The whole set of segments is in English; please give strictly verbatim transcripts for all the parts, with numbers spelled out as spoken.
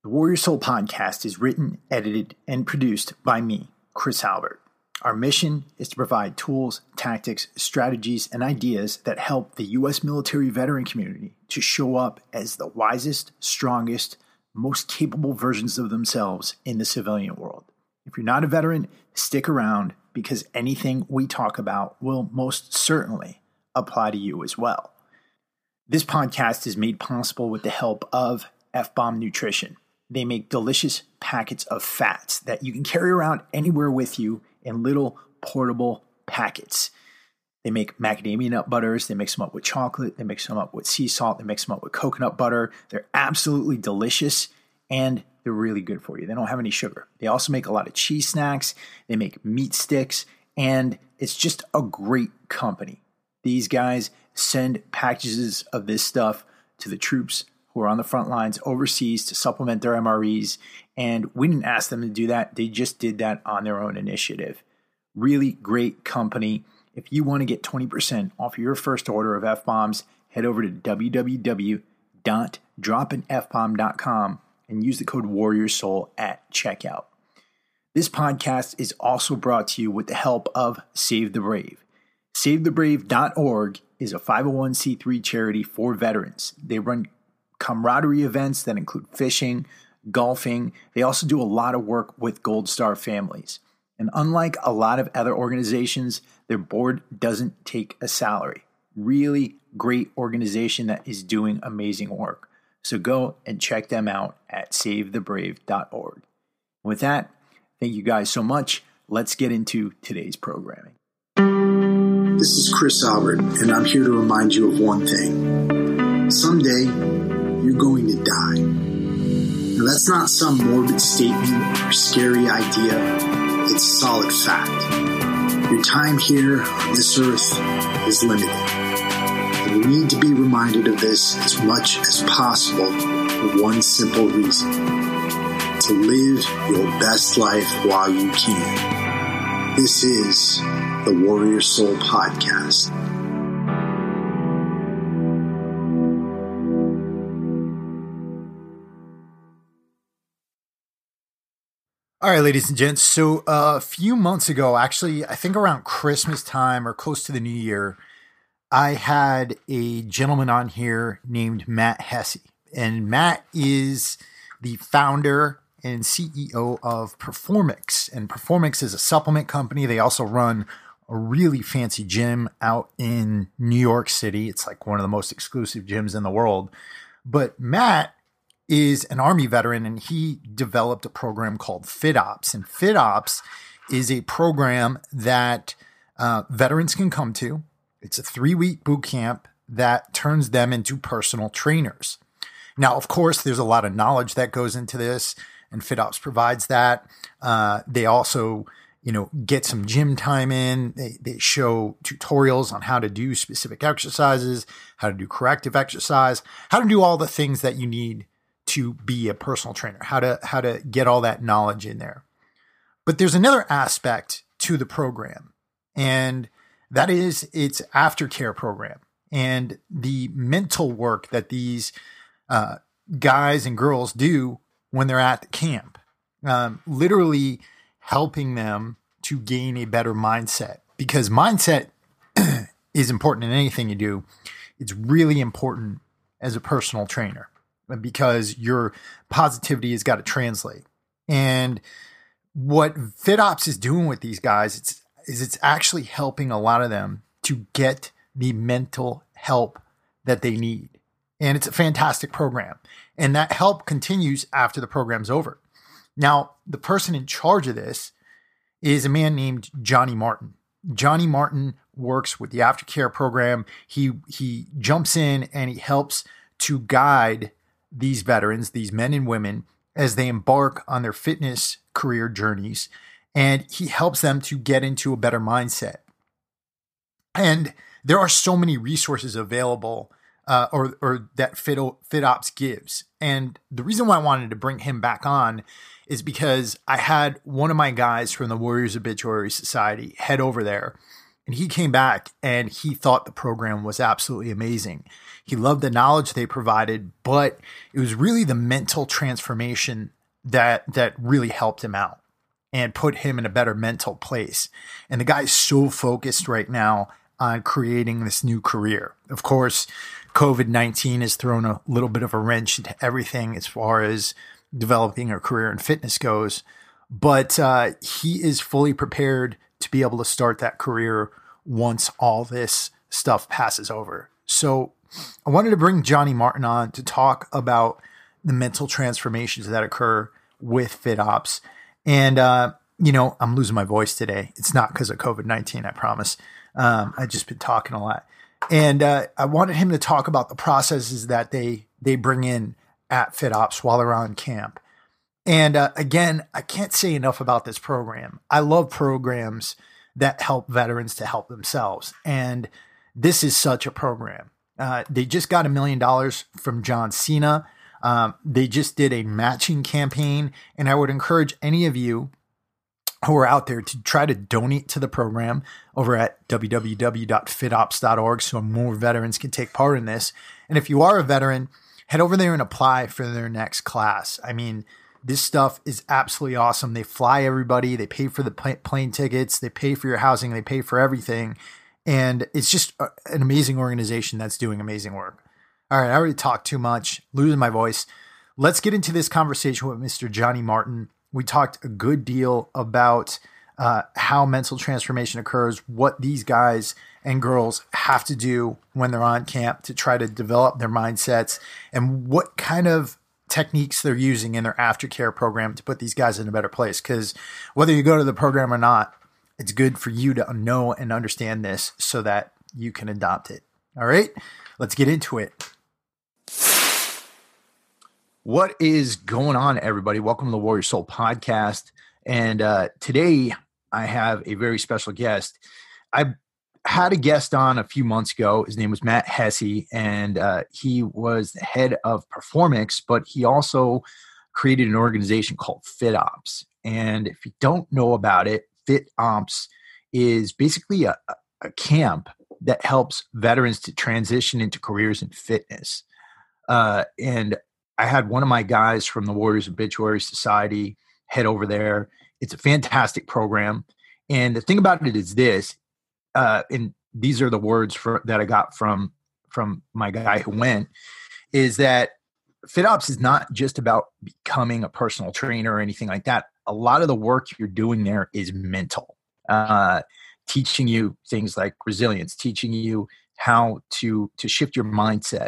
The Warrior Soul podcast is written, edited, and produced by me, Chris Albert. Our mission is to provide tools, tactics, strategies, and ideas that help the U S military veteran community to show up as the wisest, strongest, most capable versions of themselves in the civilian world. If you're not a veteran, stick around because anything we talk about will most certainly apply to you as well. This podcast is made possible with the help of F-Bomb Nutrition. They make delicious packets of fats that you can carry around anywhere with you in little portable packets. They make macadamia nut butters. They mix them up with chocolate. They mix them up with sea salt. They mix them up with coconut butter. They're absolutely delicious and they're really good for you. They don't have any sugar. They also make a lot of cheese snacks. They make meat sticks, and it's just a great company. These guys send packages of this stuff to the troops who are on the front lines overseas to supplement their M R Es, and we didn't ask them to do that. They just did that on their own initiative. Really great company. If you want to get twenty percent off your first order of F-Bombs, head over to w w w dot drop in f bomb dot com and use the code WarriorSoul at checkout. This podcast is also brought to you with the help of Save the Brave. save the brave dot org is a five oh one c three charity for veterans. They run camaraderie events that include fishing, golfing. They also do a lot of work with Gold Star families. And unlike a lot of other organizations, their board doesn't take a salary. Really great organization that is doing amazing work. So go and check them out at save the brave dot org. With that, thank you guys so much. Let's get into today's programming. This is Chris Albert, and I'm here to remind you of one thing. Someday, you're going to die. Now, that's not some morbid statement or scary idea. It's solid fact. Your time here on this earth is limited. And you need to be reminded of this as much as possible for one simple reason. To live your best life while you can. This is the Warrior Soul Podcast. All right, ladies and gents. So uh, a few months ago, actually, I think around Christmas time or close to the new year, I had a gentleman on here named Matt Hesse. And Matt is the founder and C E O of Performix. And Performix is a supplement company. They also run a really fancy gym out in New York City. It's like one of the most exclusive gyms in the world. But Matt is an Army veteran, and he developed a program called FitOps. And FitOps is a program that uh, veterans can come to. It's a three-week boot camp that turns them into personal trainers. Now, of course, there's a lot of knowledge that goes into this, and FitOps provides that. Uh, they also, you know, get some gym time in. They, they show tutorials on how to do specific exercises, how to do corrective exercise, how to do all the things that you need to be a personal trainer, how to how to get all that knowledge in there. But there's another aspect to the program, and that is its aftercare program and the mental work that these uh, guys and girls do when they're at the camp, um, literally helping them to gain a better mindset, because mindset is important in anything you do. It's really important as a personal trainer, because your positivity has got to translate. And what FitOps is doing with these guys, it's, is it's actually helping a lot of them to get the mental help that they need. And it's a fantastic program. And that help continues after the program's over. Now, the person in charge of this is a man named Johnny Martin. Johnny Martin works with the aftercare program. He, he jumps in and he helps to guide these veterans, these men and women, as they embark on their fitness career journeys, and he helps them to get into a better mindset. And there are so many resources available, uh, or, or that Fit, FitOps gives. And the reason why I wanted to bring him back on is because I had one of my guys from the Warriors Obituary Society head over there And he came back and he thought the program was absolutely amazing. He loved the knowledge they provided, but it was really the mental transformation that that really helped him out and put him in a better mental place. And the guy's so focused right now on creating this new career. Of course, COVID nineteen has thrown a little bit of a wrench into everything as far as developing a career in fitness goes. But uh, he is fully prepared to be able to start that career once all this stuff passes over. So I wanted to bring Johnny Martin on to talk about the mental transformations that occur with FitOps. And, uh, you know, I'm losing my voice today. It's not because of COVID nineteen, I promise. Um, I've just been talking a lot. And uh, I wanted him to talk about the processes that they they bring in at FitOps while they're on camp. And uh, again, I can't say enough about this program. I love programs that help veterans to help themselves. And this is such a program. Uh, they just got a million dollars from John Cena. Um, they just did a matching campaign. And I would encourage any of you who are out there to try to donate to the program over at w w w dot fit ops dot org so more veterans can take part in this. And if you are a veteran, head over there and apply for their next class. I mean, this stuff is absolutely awesome. They fly everybody. They pay for the plane tickets. They pay for your housing. They pay for everything. And it's just an amazing organization that's doing amazing work. All right, I already talked too much, losing my voice. Let's get into this conversation with Mister Johnny Martin. We talked a good deal about uh, how mental transformation occurs, what these guys and girls have to do when they're on camp to try to develop their mindsets, and what kind of techniques they're using in their aftercare program to put these guys in a better place. Because whether you go to the program or not, it's good for you to know and understand this so that you can adopt it. All right, let's get into it. What is going on, everybody? Welcome to the Warrior Soul Podcast. And uh, today I have a very special guest. I had a guest on a few months ago. His name was Matt Hesse, and uh, he was the head of Performix, but he also created an organization called FitOps. And if you don't know about it, FitOps is basically a, a camp that helps veterans to transition into careers in fitness. Uh, and I had one of my guys from the Warriors Obituary Society head over there. It's a fantastic program. And the thing about it is this, uh, and these are the words for, that I got from, from my guy who went, is that FitOps is not just about becoming a personal trainer or anything like that. A lot of the work you're doing there is mental, uh, teaching you things like resilience, teaching you how to, to shift your mindset.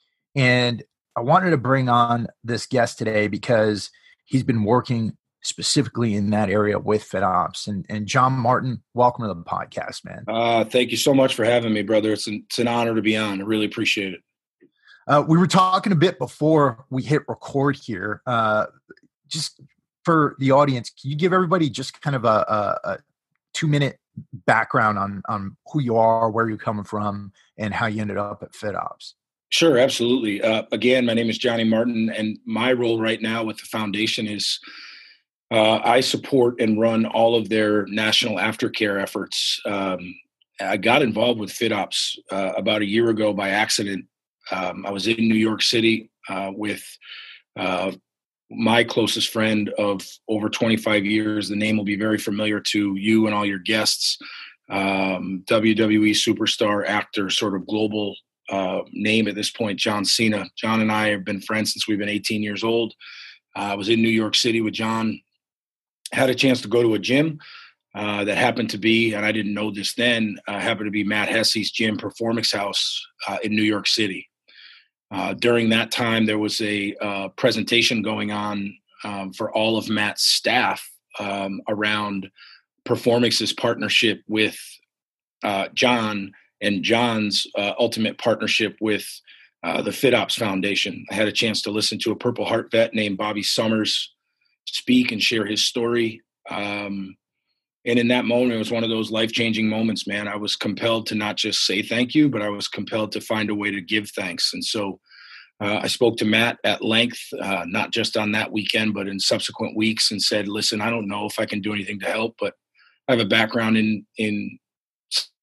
And I wanted to bring on this guest today because he's been working specifically in that area with FitOps. And, and John Martin, welcome to the podcast, man. Uh, thank you so much for having me, brother. It's an, it's an honor to be on. I really appreciate it. Uh, we were talking a bit before we hit record here. Uh, just for the audience, can you give everybody just kind of a, a, a two-minute background on, on who you are, where you're coming from, and how you ended up at FitOps? Sure, absolutely. Uh, again, my name is Johnny Martin, and my role right now with the foundation is uh, I support and run all of their national aftercare efforts. Um, I got involved with FitOps uh, about a year ago by accident. Um, I was in New York City uh, with uh, my closest friend of over twenty-five years. The name will be very familiar to you and all your guests. Um, W W E superstar, actor, sort of global Uh, name at this point, John Cena. John and I have been friends since we've been eighteen years old. Uh, I was in New York City with John, had a chance to go to a gym uh, that happened to be, and I didn't know this then, uh, happened to be Matt Hesse's gym, Performix House uh, in New York City. Uh, during that time, there was a uh, presentation going on um, for all of Matt's staff um, around Performix's partnership with uh, John and John's uh, ultimate partnership with uh, the FitOps Foundation. I had a chance to listen to a Purple Heart vet named Bobby Summers speak and share his story. Um, and in that moment, it was one of those life-changing moments, man. I was compelled to not just say thank you, but I was compelled to find a way to give thanks. And so uh, I spoke to Matt at length, uh, not just on that weekend, but in subsequent weeks, and said, listen, I don't know if I can do anything to help, but I have a background in, in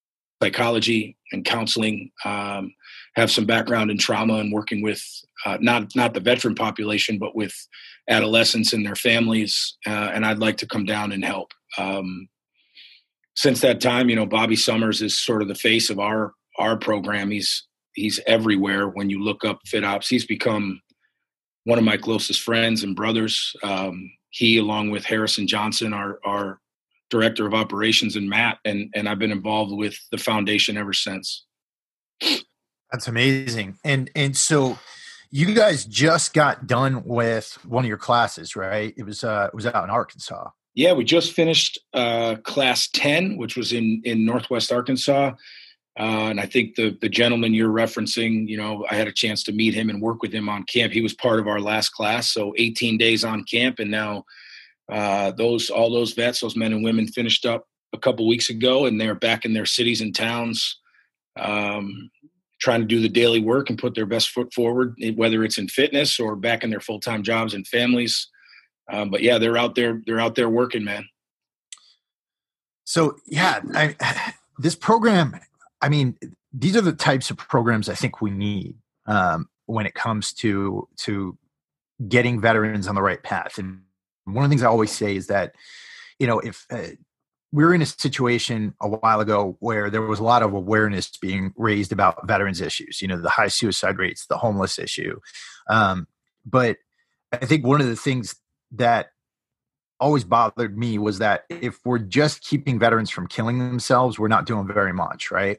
psychology and counseling, um, have some background in trauma and working with uh, not not the veteran population, but with adolescents and their families. Uh, and I'd like to come down and help. Um, since that time, you know, Bobby Summers is sort of the face of our our program. He's he's everywhere. When you look up FitOps, he's become one of my closest friends and brothers. Um, he, along with Harrison Johnson, our our director of operations, and Matt, and and I've been involved with the foundation ever since. That's amazing. And and so you guys just got done with one of your classes, right? It was uh it was out in Arkansas. Yeah, we just finished uh, class ten, which was in in Northwest Arkansas. Uh, and I think the the gentleman you're referencing, you know, I had a chance to meet him and work with him on camp. He was part of our last class, so eighteen days on camp, and now uh, those all those vets, those men and women, finished up a couple weeks ago, and they're back in their cities and towns, um, trying to do the daily work and put their best foot forward, whether it's in fitness or back in their full time jobs and families. Um, but yeah, they're out there. They're out there working, man. So yeah, I, this program. I mean, these are the types of programs I think we need um, when it comes to to getting veterans on the right path. And one of the things I always say is that, you know, if uh, we were in a situation a while ago where there was a lot of awareness being raised about veterans issues, you know, the high suicide rates, the homeless issue. Um, but I think one of the things that always bothered me was that if we're just keeping veterans from killing themselves, we're not doing very much, right?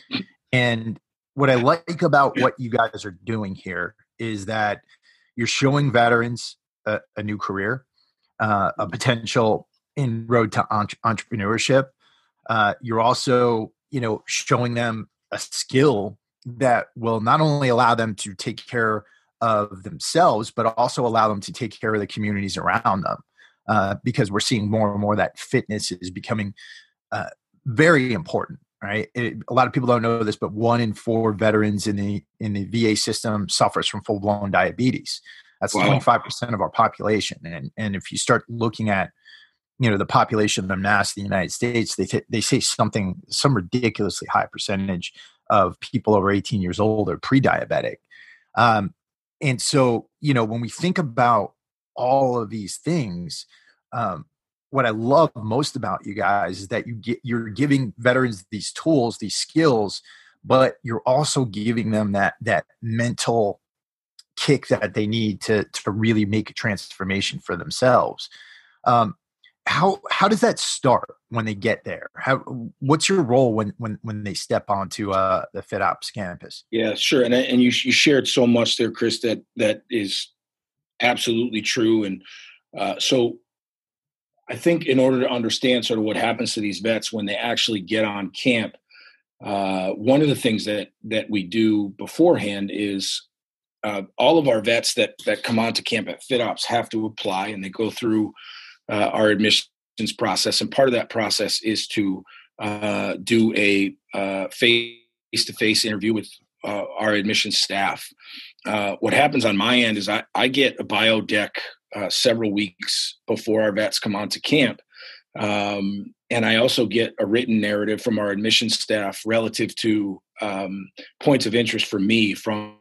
And what I like about what you guys are doing here is that you're showing veterans a, a new career, uh, a potential inroad to entre- entrepreneurship. Uh, you're also, you know, showing them a skill that will not only allow them to take care of themselves, but also allow them to take care of the communities around them. Uh, because we're seeing more and more that fitness is becoming uh, very important. Right. It, a lot of people don't know this, but one in four veterans in the in the V A system suffers from full blown diabetes. That's wow. twenty-five percent of our population. And and if you start looking at, you know, the population en masse in the United States, they th- they say something, some ridiculously high percentage of people over eighteen years old are pre-diabetic. Um, and so, you know, when we think about all of these things, um, what I love most about you guys is that you get, you're giving veterans these tools, these skills, but you're also giving them that, that mental kick that they need to, to really make a transformation for themselves. Um, how, how does that start when they get there? How, what's your role when, when, when they step onto uh, the FitOps campus? Yeah, sure. And, and you, you shared so much there, Chris, that, that is absolutely true. And uh, so, I think in order to understand sort of what happens to these vets when they actually get on camp, uh, one of the things that that we do beforehand is uh, all of our vets that that come onto camp at FitOps have to apply, and they go through uh, our admissions process. And part of that process is to uh, do a uh, face-to-face interview with uh, our admissions staff. Uh, what happens on my end is I, I get a bio deck uh, several weeks before our vets come onto camp. Um, and I also get a written narrative from our admissions staff relative to um, points of interest for me from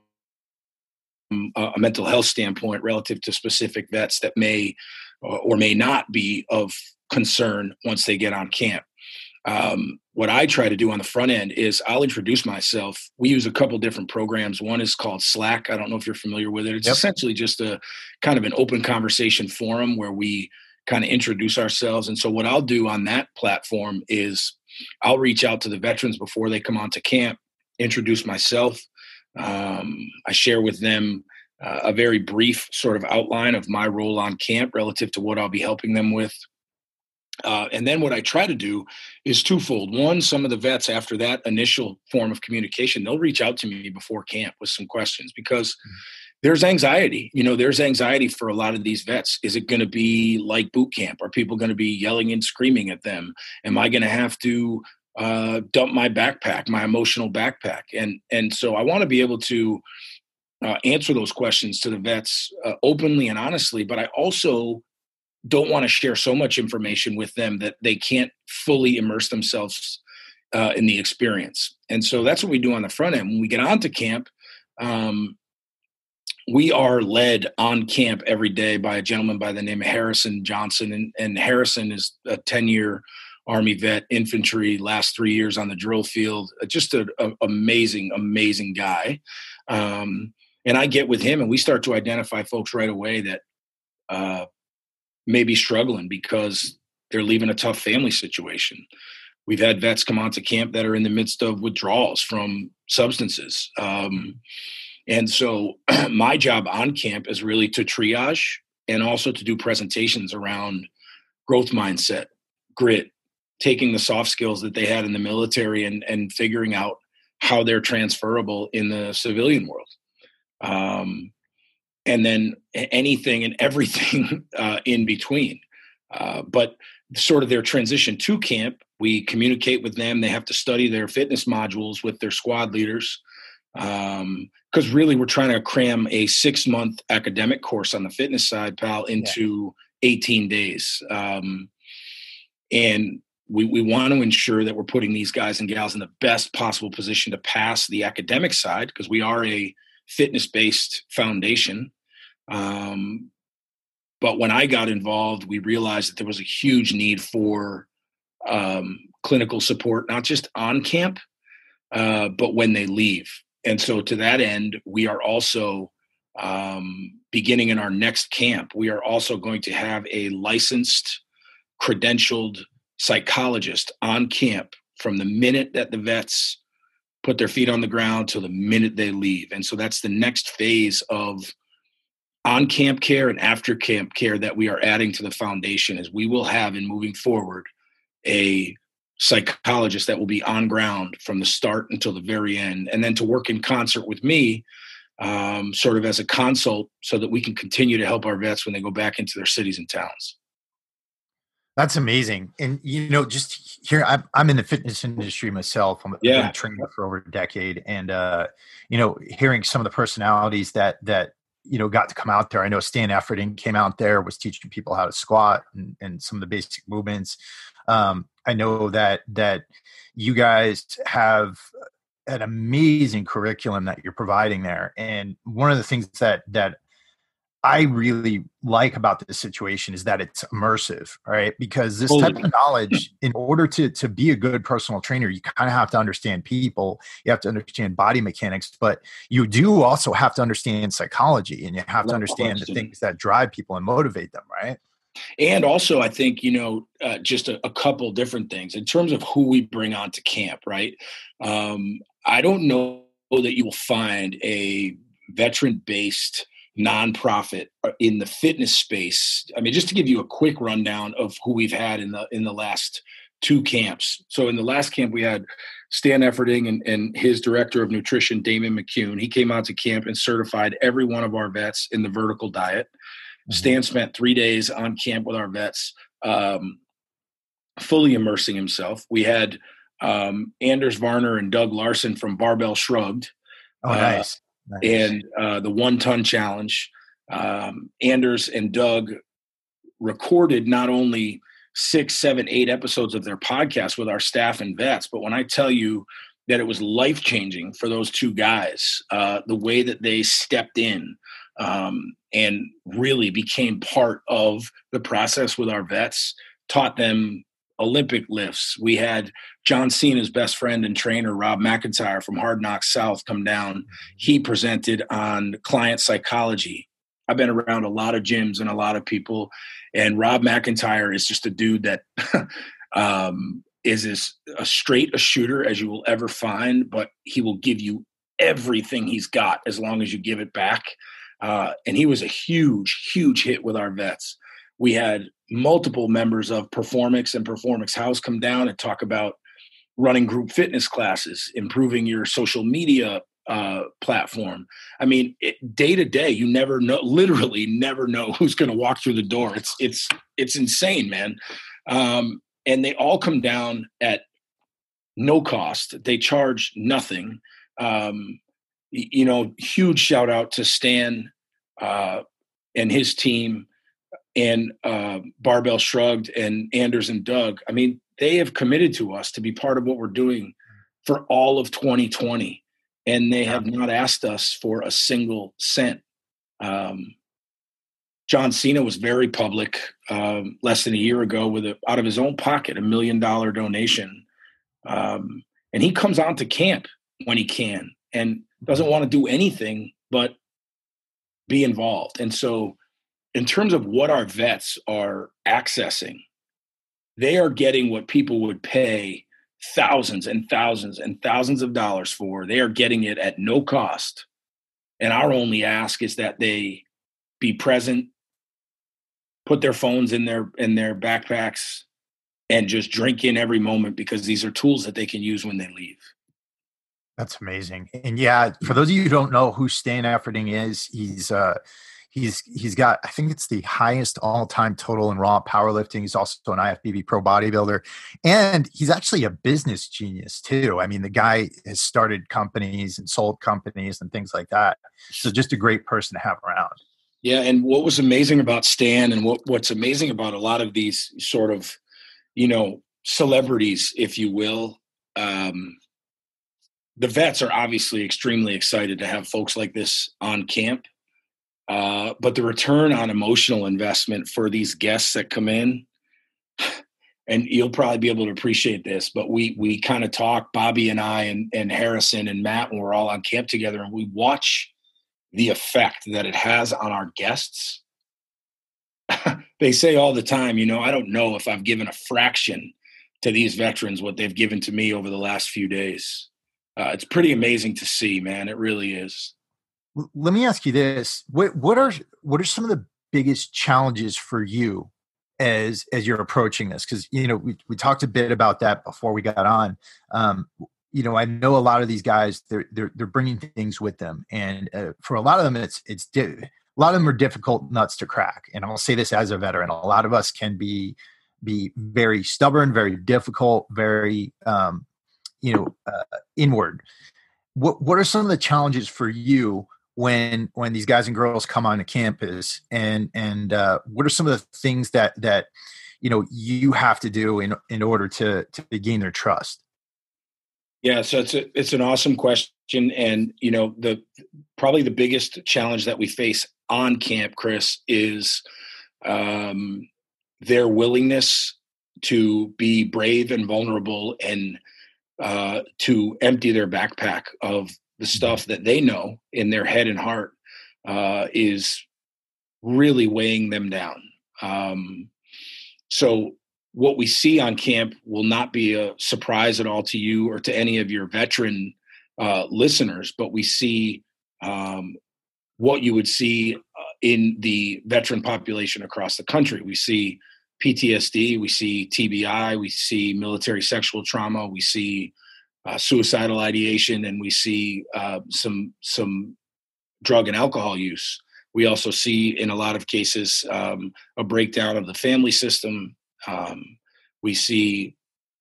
a, a mental health standpoint relative to specific vets that may or, or may not be of concern once they get on camp. Um, what I try to do on the front end is I'll introduce myself. We use a couple different programs. One is called Slack. I don't know if you're familiar with it. It's yep. essentially just a kind of an open conversation forum where we kind of introduce ourselves. And so what I'll do on that platform is I'll reach out to the veterans before they come onto camp, introduce myself. Um, I share with them uh, a very brief sort of outline of my role on camp relative to what I'll be helping them with. Uh, and then what I try to do is twofold. One, some of the vets after that initial form of communication, they'll reach out to me before camp with some questions because mm-hmm. there's anxiety. You know, there's anxiety for a lot of these vets. Is it going to be like boot camp? Are people going to be yelling and screaming at them? Am I going to have to uh, dump my backpack, my emotional backpack? And and so I want to be able to uh, answer those questions to the vets uh, openly and honestly, but I also don't want to share so much information with them that they can't fully immerse themselves uh, in the experience. And so that's what we do on the front end. When we get onto camp, um, we are led on camp every day by a gentleman by the name of Harrison Johnson. And, and Harrison is a ten-year Army vet, infantry, last three years on the drill field. Just an amazing, amazing guy. Um, and I get with him, and we start to identify folks right away that uh, may be struggling because they're leaving a tough family situation. We've had vets come onto camp that are in the midst of withdrawals from substances. Um, and so my job on camp is really to triage and also to do presentations around growth mindset, grit, taking the soft skills that they had in the military and, and figuring out how they're transferable in the civilian world. Um, and then anything and everything uh, in between. Uh, but sort of their transition to camp, we communicate with them. They have to study their fitness modules with their squad leaders. Um, because really we're trying to cram a six month academic course on the fitness side, pal, into yeah. eighteen days. Um, and we, we want to ensure that we're putting these guys and gals in the best possible position to pass the academic side, because we are a fitness-based foundation. Um, but when I got involved, we realized that there was a huge need for um, clinical support, not just on camp, uh, but when they leave. And so to that end, we are also um, beginning in our next camp, we are also going to have a licensed, credentialed psychologist on camp from the minute that the vets put their feet on the ground till the minute they leave. And so that's the next phase of on-camp care and after-camp care that we are adding to the foundation, is we will have, in moving forward, a psychologist that will be on ground from the start until the very end, and then to work in concert with me um, sort of as a consult so that we can continue to help our vets when they go back into their cities and towns. That's amazing. And, you know, just here, I'm, I'm in the fitness industry myself. I'm yeah. a trainer for over a decade. And, uh, you know, hearing some of the personalities that, that, you know, got to come out there. I know Stan Efferding came out there, was teaching people how to squat and, and some of the basic movements. Um, I know that, that you guys have an amazing curriculum that you're providing there. And one of the things that, that I really like about this situation is that it's immersive, right? Because this Holy. type of knowledge, in order to, to be a good personal trainer, you kind of have to understand people, you have to understand body mechanics, but you do also have to understand psychology, and you have to understand the things that drive people and motivate them, right? And also, I think, you know, uh, just a, a couple different things in terms of who we bring on to camp, right? Um, I don't know that you will find a veteran-based nonprofit in the fitness space. I mean, just to give you a quick rundown of who we've had in the in the last two camps. So in the last camp, we had Stan Efferding and, and his director of nutrition, Damon McCune. He came out to camp and certified every one of our vets in the vertical diet. Mm-hmm. Stan spent three days on camp with our vets, um, fully immersing himself. We had um, Anders Varner and Doug Larson from Barbell Shrugged. Oh, nice. Uh, Nice. And uh, the one-ton challenge. Um, Anders and Doug recorded not only six, seven, eight episodes of their podcast with our staff and vets, but when I tell you that it was life-changing for those two guys, uh, the way that they stepped in um, and really became part of the process with our vets, taught them Olympic lifts. We had John Cena's best friend and trainer, Rob McIntyre from Hard Knocks South, come down. He presented on client psychology. I've been around a lot of gyms and a lot of people, and Rob McIntyre is just a dude that um, is as a straight a shooter as you will ever find, but he will give you everything he's got as long as you give it back. Uh, and he was a huge, huge hit with our vets. We had multiple members of Performix and Performix House come down and talk about running group fitness classes, improving your social media uh, platform. I mean, it, day to day, you never know, literally never know who's going to walk through the door. It's, it's, it's insane, man. Um, and they all come down at no cost. They charge nothing. Um, you know, huge shout out to Stan uh, and his team and uh, Barbell Shrugged and Anders and Doug. I mean, they have committed to us to be part of what we're doing for all of twenty twenty. And they have not asked us for a single cent. Um, John Cena was very public um, less than a year ago with a, out of his own pocket, a million dollar donation. Um, and he comes on to camp when he can and doesn't want to do anything but be involved. And so in terms of what our vets are accessing, they are getting what people would pay thousands and thousands and thousands of dollars for. They are getting it at no cost. And our only ask is that they be present, put their phones in their in their backpacks, and just drink in every moment, because these are tools that they can use when they leave. That's amazing. And yeah, for those of you who don't know who Stan Efferding is, he's uh, he's he's got, I think it's the highest all-time total in raw powerlifting. He's also an I F B B pro bodybuilder, and he's actually a business genius too. I mean, the guy has started companies and sold companies and things like that. So just a great person to have around. Yeah, and what was amazing about Stan, and what, what's amazing about a lot of these sort of, you know, celebrities, if you will, um, the vets are obviously extremely excited to have folks like this on camp. Uh, but the return on emotional investment for these guests that come in, and you'll probably be able to appreciate this, but we we kind of talk, Bobby and I and, and Harrison and Matt, when we're all on camp together, and we watch the effect that it has on our guests. They say all the time, you know, I don't know if I've given a fraction to these veterans what they've given to me over the last few days. Uh, it's pretty amazing to see, man. It really is. Let me ask you this. What, what are, what are some of the biggest challenges for you as, as you're approaching this? Cause you know, we, we talked a bit about that before we got on. Um, you know, I know a lot of these guys, they're, they're, they're bringing things with them. And uh, for a lot of them, it's, it's, di- a lot of them are difficult nuts to crack. And I'll say this as a veteran, a lot of us can be, be very stubborn, very difficult, very, um, you know, uh, inward. What, what are some of the challenges for you when, when these guys and girls come onto campus, and, and, uh, what are some of the things that, that, you know, you have to do in, in order to, to gain their trust? Yeah, so it's a, it's an awesome question. And, you know, the probably the biggest challenge that we face on camp, Chris, is um, their willingness to be brave and vulnerable, and uh, to empty their backpack of the stuff that they know in their head and heart uh, is really weighing them down. Um, so what we see on camp will not be a surprise at all to you or to any of your veteran uh, listeners, but we see um, what you would see uh, in the veteran population across the country. We see P T S D, we see T B I, we see military sexual trauma, we see uh, suicidal ideation, and we see uh, some some drug and alcohol use. We also see, in a lot of cases, um, a breakdown of the family system. Um, we see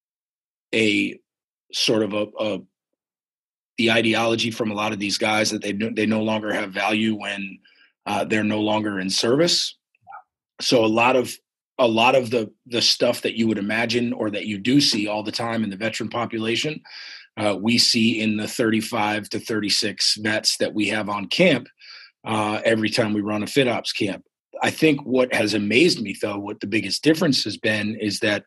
a sort of a, a the ideology from a lot of these guys that they they no longer have value when uh, they're no longer in service. So a lot of a lot of the the stuff that you would imagine, or that you do see all the time in the veteran population, uh, we see in the thirty-five to thirty-six vets that we have on camp uh, every time we run a FitOps camp. I think what has amazed me, though, what the biggest difference has been, is that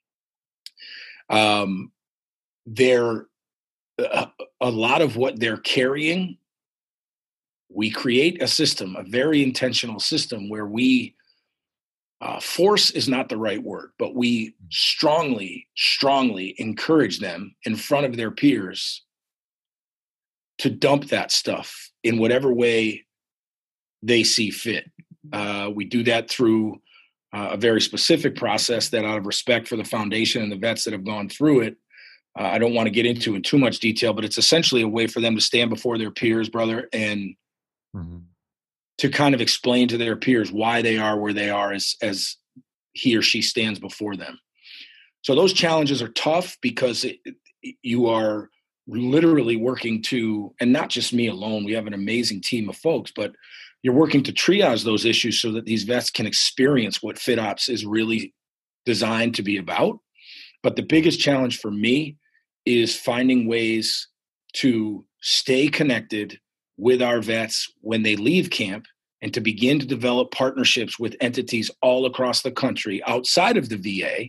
um, they're a, a lot of what they're carrying. We create a system, a very intentional system, where we uh, force is not the right word, but we strongly, strongly encourage them in front of their peers to dump that stuff in whatever way they see fit. Uh, we do that through uh, a very specific process that, out of respect for the foundation and the vets that have gone through it, uh, I don't want to get into in too much detail, but it's essentially a way for them to stand before their peers, brother, and mm-hmm. to kind of explain to their peers why they are where they are as, as he or she stands before them. So those challenges are tough, because it, you are literally working to, and not just me alone, we have an amazing team of folks, but you're working to triage those issues so that these vets can experience what FitOps is really designed to be about. But the biggest challenge for me is finding ways to stay connected with our vets when they leave camp and to begin to develop partnerships with entities all across the country outside of the V A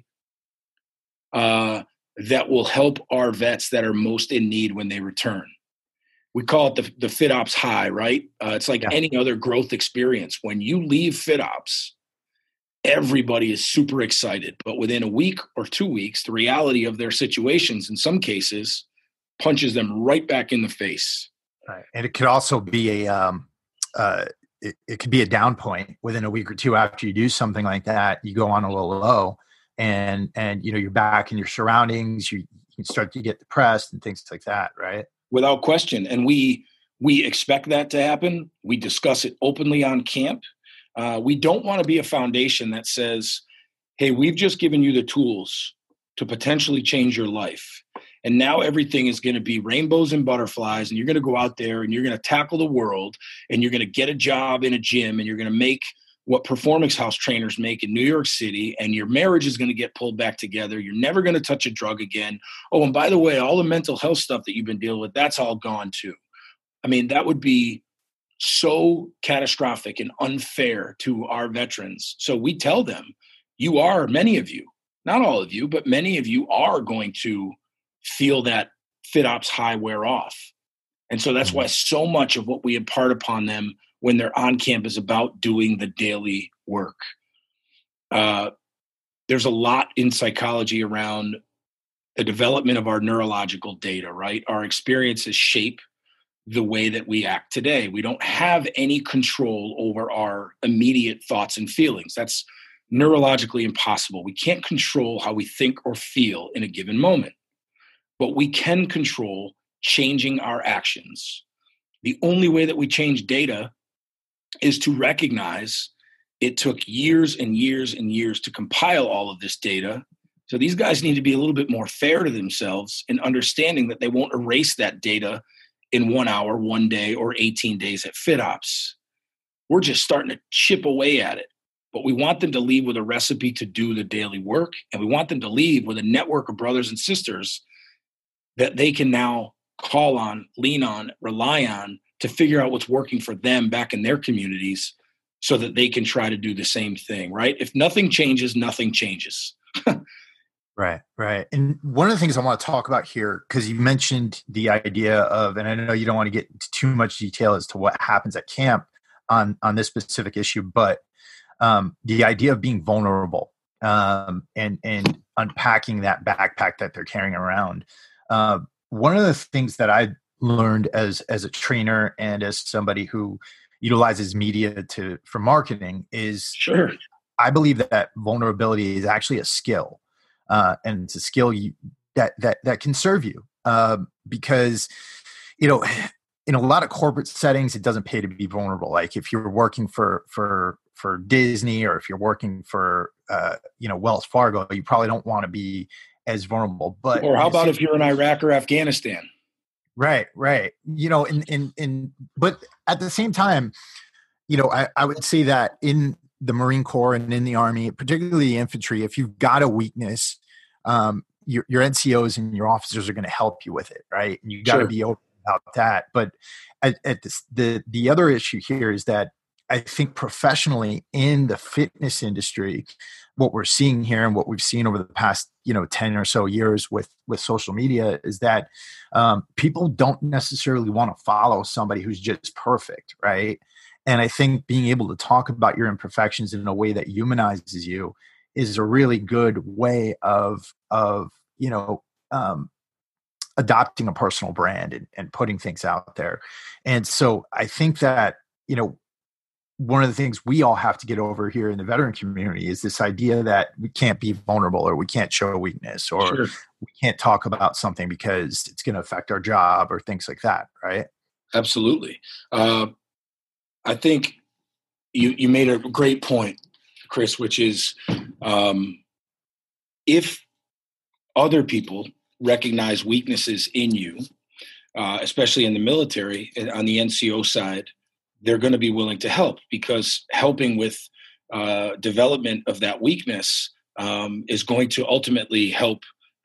uh, that will help our vets that are most in need when they return. We call it the, the FitOps high, right? Uh, it's like yeah. any other growth experience. When you leave FitOps, everybody is super excited. But within a week or two weeks, the reality of their situations in some cases punches them right back in the face. Right. And it could also be a um, uh, it, it could be a down point within a week or two after you do something like that. You go on a little low, and and you know you're back in your surroundings. You, you start to get depressed and things like that, right? Without question. And we we expect that to happen. We discuss it openly on camp. Uh, we don't want to be a foundation that says, hey, we've just given you the tools to potentially change your life. And now everything is going to be rainbows and butterflies, and you're going to go out there and you're going to tackle the world, and you're going to get a job in a gym, and you're going to make what Performance House trainers make in New York City, and your marriage is going to get pulled back together. You're never going to touch a drug again. Oh, and by the way, all the mental health stuff that you've been dealing with, that's all gone too. I mean, that would be so catastrophic and unfair to our veterans. So we tell them, you are, many of you, not all of you, but many of you are going to feel that FitOps high wear off. And so that's why so much of what we impart upon them when they're on camp is about doing the daily work. Uh, there's a lot in psychology around the development of our neurological data, right? Our experiences shape the way that we act today. We don't have any control over our immediate thoughts and feelings. That's neurologically impossible. We can't control how we think or feel in a given moment, but we can control changing our actions. The only way that we change data is to recognize it took years and years and years to compile all of this data. So these guys need to be a little bit more fair to themselves in understanding that they won't erase that data in one hour, one day, or eighteen days at FitOps. We're just starting to chip away at it. But we want them to leave with a recipe to do the daily work, and we want them to leave with a network of brothers and sisters that they can now call on, lean on, rely on to figure out what's working for them back in their communities so that they can try to do the same thing, right? If nothing changes, nothing changes. Right, right. And one of the things I want to talk about here, because you mentioned the idea of, and I know you don't want to get into too much detail as to what happens at camp on, on this specific issue, but um, the idea of being vulnerable um, and, and unpacking that backpack that they're carrying around. Uh, one of the things that I learned as as a trainer and as somebody who utilizes media to for marketing is sure. I believe that vulnerability is actually a skill. Uh, and it's a skill you, that that that can serve you uh, because, you know, in a lot of corporate settings, it doesn't pay to be vulnerable. Like if you're working for for for Disney or if you're working for uh, you know Wells Fargo, you probably don't want to be as vulnerable. But or how about if you're in Iraq or Afghanistan? Right, right. You know, in in in but at the same time, you know, I, I would say that in the Marine Corps and in the Army, particularly the infantry, if you've got a weakness, um, your, your N C Os and your officers are going to help you with it, right? And you got to Sure. be open about that. But at, at this, the the other issue here is that I think professionally in the fitness industry, what we're seeing here and what we've seen over the past, you know, ten or so years with with social media is that um, people don't necessarily want to follow somebody who's just perfect, right? And I think being able to talk about your imperfections in a way that humanizes you is a really good way of, of you know, um, adopting a personal brand and, and putting things out there. And so I think that, you know, one of the things we all have to get over here in the veteran community is this idea that we can't be vulnerable or we can't show a weakness or Sure. we can't talk about something because it's going to affect our job or things like that, right? Absolutely. Uh, I think you, you made a great point, Chris, which is um, if other people recognize weaknesses in you, uh, especially in the military, on the N C O side, they're going to be willing to help because helping with uh, development of that weakness um, is going to ultimately help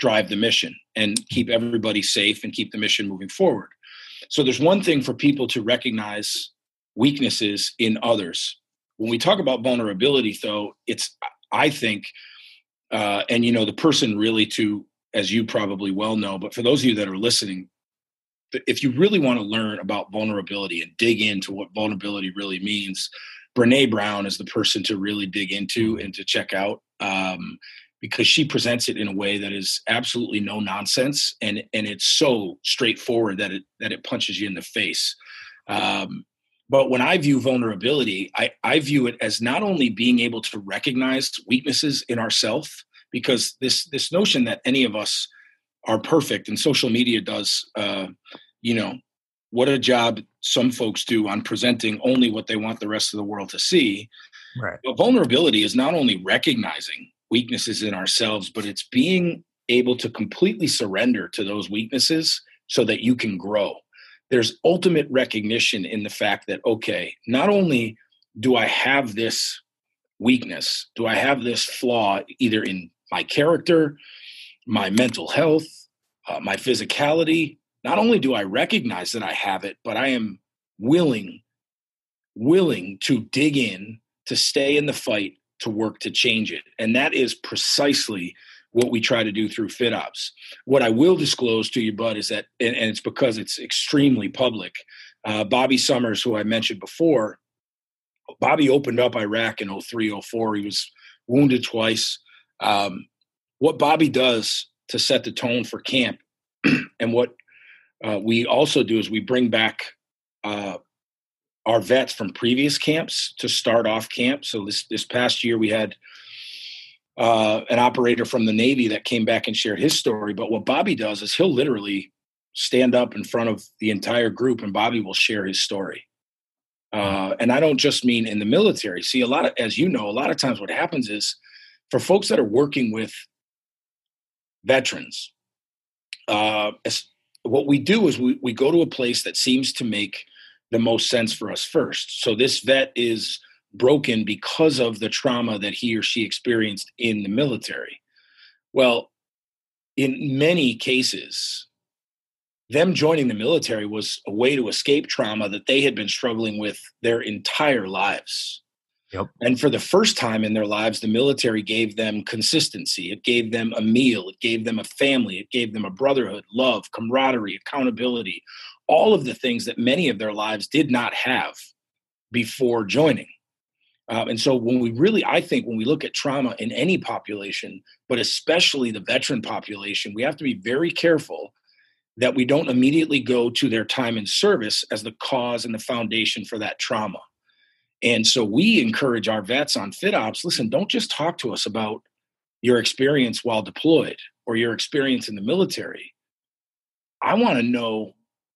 drive the mission and keep everybody safe and keep the mission moving forward. So there's one thing for people to recognize weaknesses in others. When we talk about vulnerability, though, it's, I think, uh, and, you know, the person really to, as you probably well know, but for those of you that are listening, if you really want to learn about vulnerability and dig into what vulnerability really means, Brene Brown is the person to really dig into and to check out, um, because she presents it in a way that is absolutely no nonsense, and and it's so straightforward that it that it punches you in the face. Um, but when I view vulnerability, I, I view it as not only being able to recognize weaknesses in ourselves, because this this notion that any of us are perfect, and social media does, uh, you know, what a job some folks do on presenting only what they want the rest of the world to see. Right. But vulnerability is not only recognizing weaknesses in ourselves, but it's being able to completely surrender to those weaknesses so that you can grow. There's ultimate recognition in the fact that, okay, not only do I have this weakness, do I have this flaw either in my character, my mental health, uh, my physicality. Not only do I recognize that I have it, but I am willing, willing to dig in, to stay in the fight, to work to change it. And that is precisely what we try to do through FitOps. What I will disclose to you, Bud, is that, and, and it's because it's extremely public, uh, Bobby Summers, who I mentioned before, Bobby opened up Iraq in oh three, oh four. He was wounded twice. Um, what Bobby does to set the tone for camp, and what uh, we also do is we bring back uh, our vets from previous camps to start off camp. So this this past year we had uh, an operator from the Navy that came back and shared his story. But what Bobby does is he'll literally stand up in front of the entire group and Bobby will share his story. Uh, and I don't just mean in the military. See, a lot of, as you know, a lot of times what happens is for folks that are working with veterans, uh, what we do is we, we go to a place that seems to make the most sense for us first. So this vet is broken because of the trauma that he or she experienced in the military. Well, in many cases, them joining the military was a way to escape trauma that they had been struggling with their entire lives. Yep. And for the first time in their lives, the military gave them consistency. It gave them a meal. It gave them a family. It gave them a brotherhood, love, camaraderie, accountability, all of the things that many of their lives did not have before joining. Um, and so when we really, I think when we look at trauma in any population, but especially the veteran population, we have to be very careful that we don't immediately go to their time in service as the cause and the foundation for that trauma. And so we encourage our vets on FitOps, listen, don't just talk to us about your experience while deployed or your experience in the military. I want to know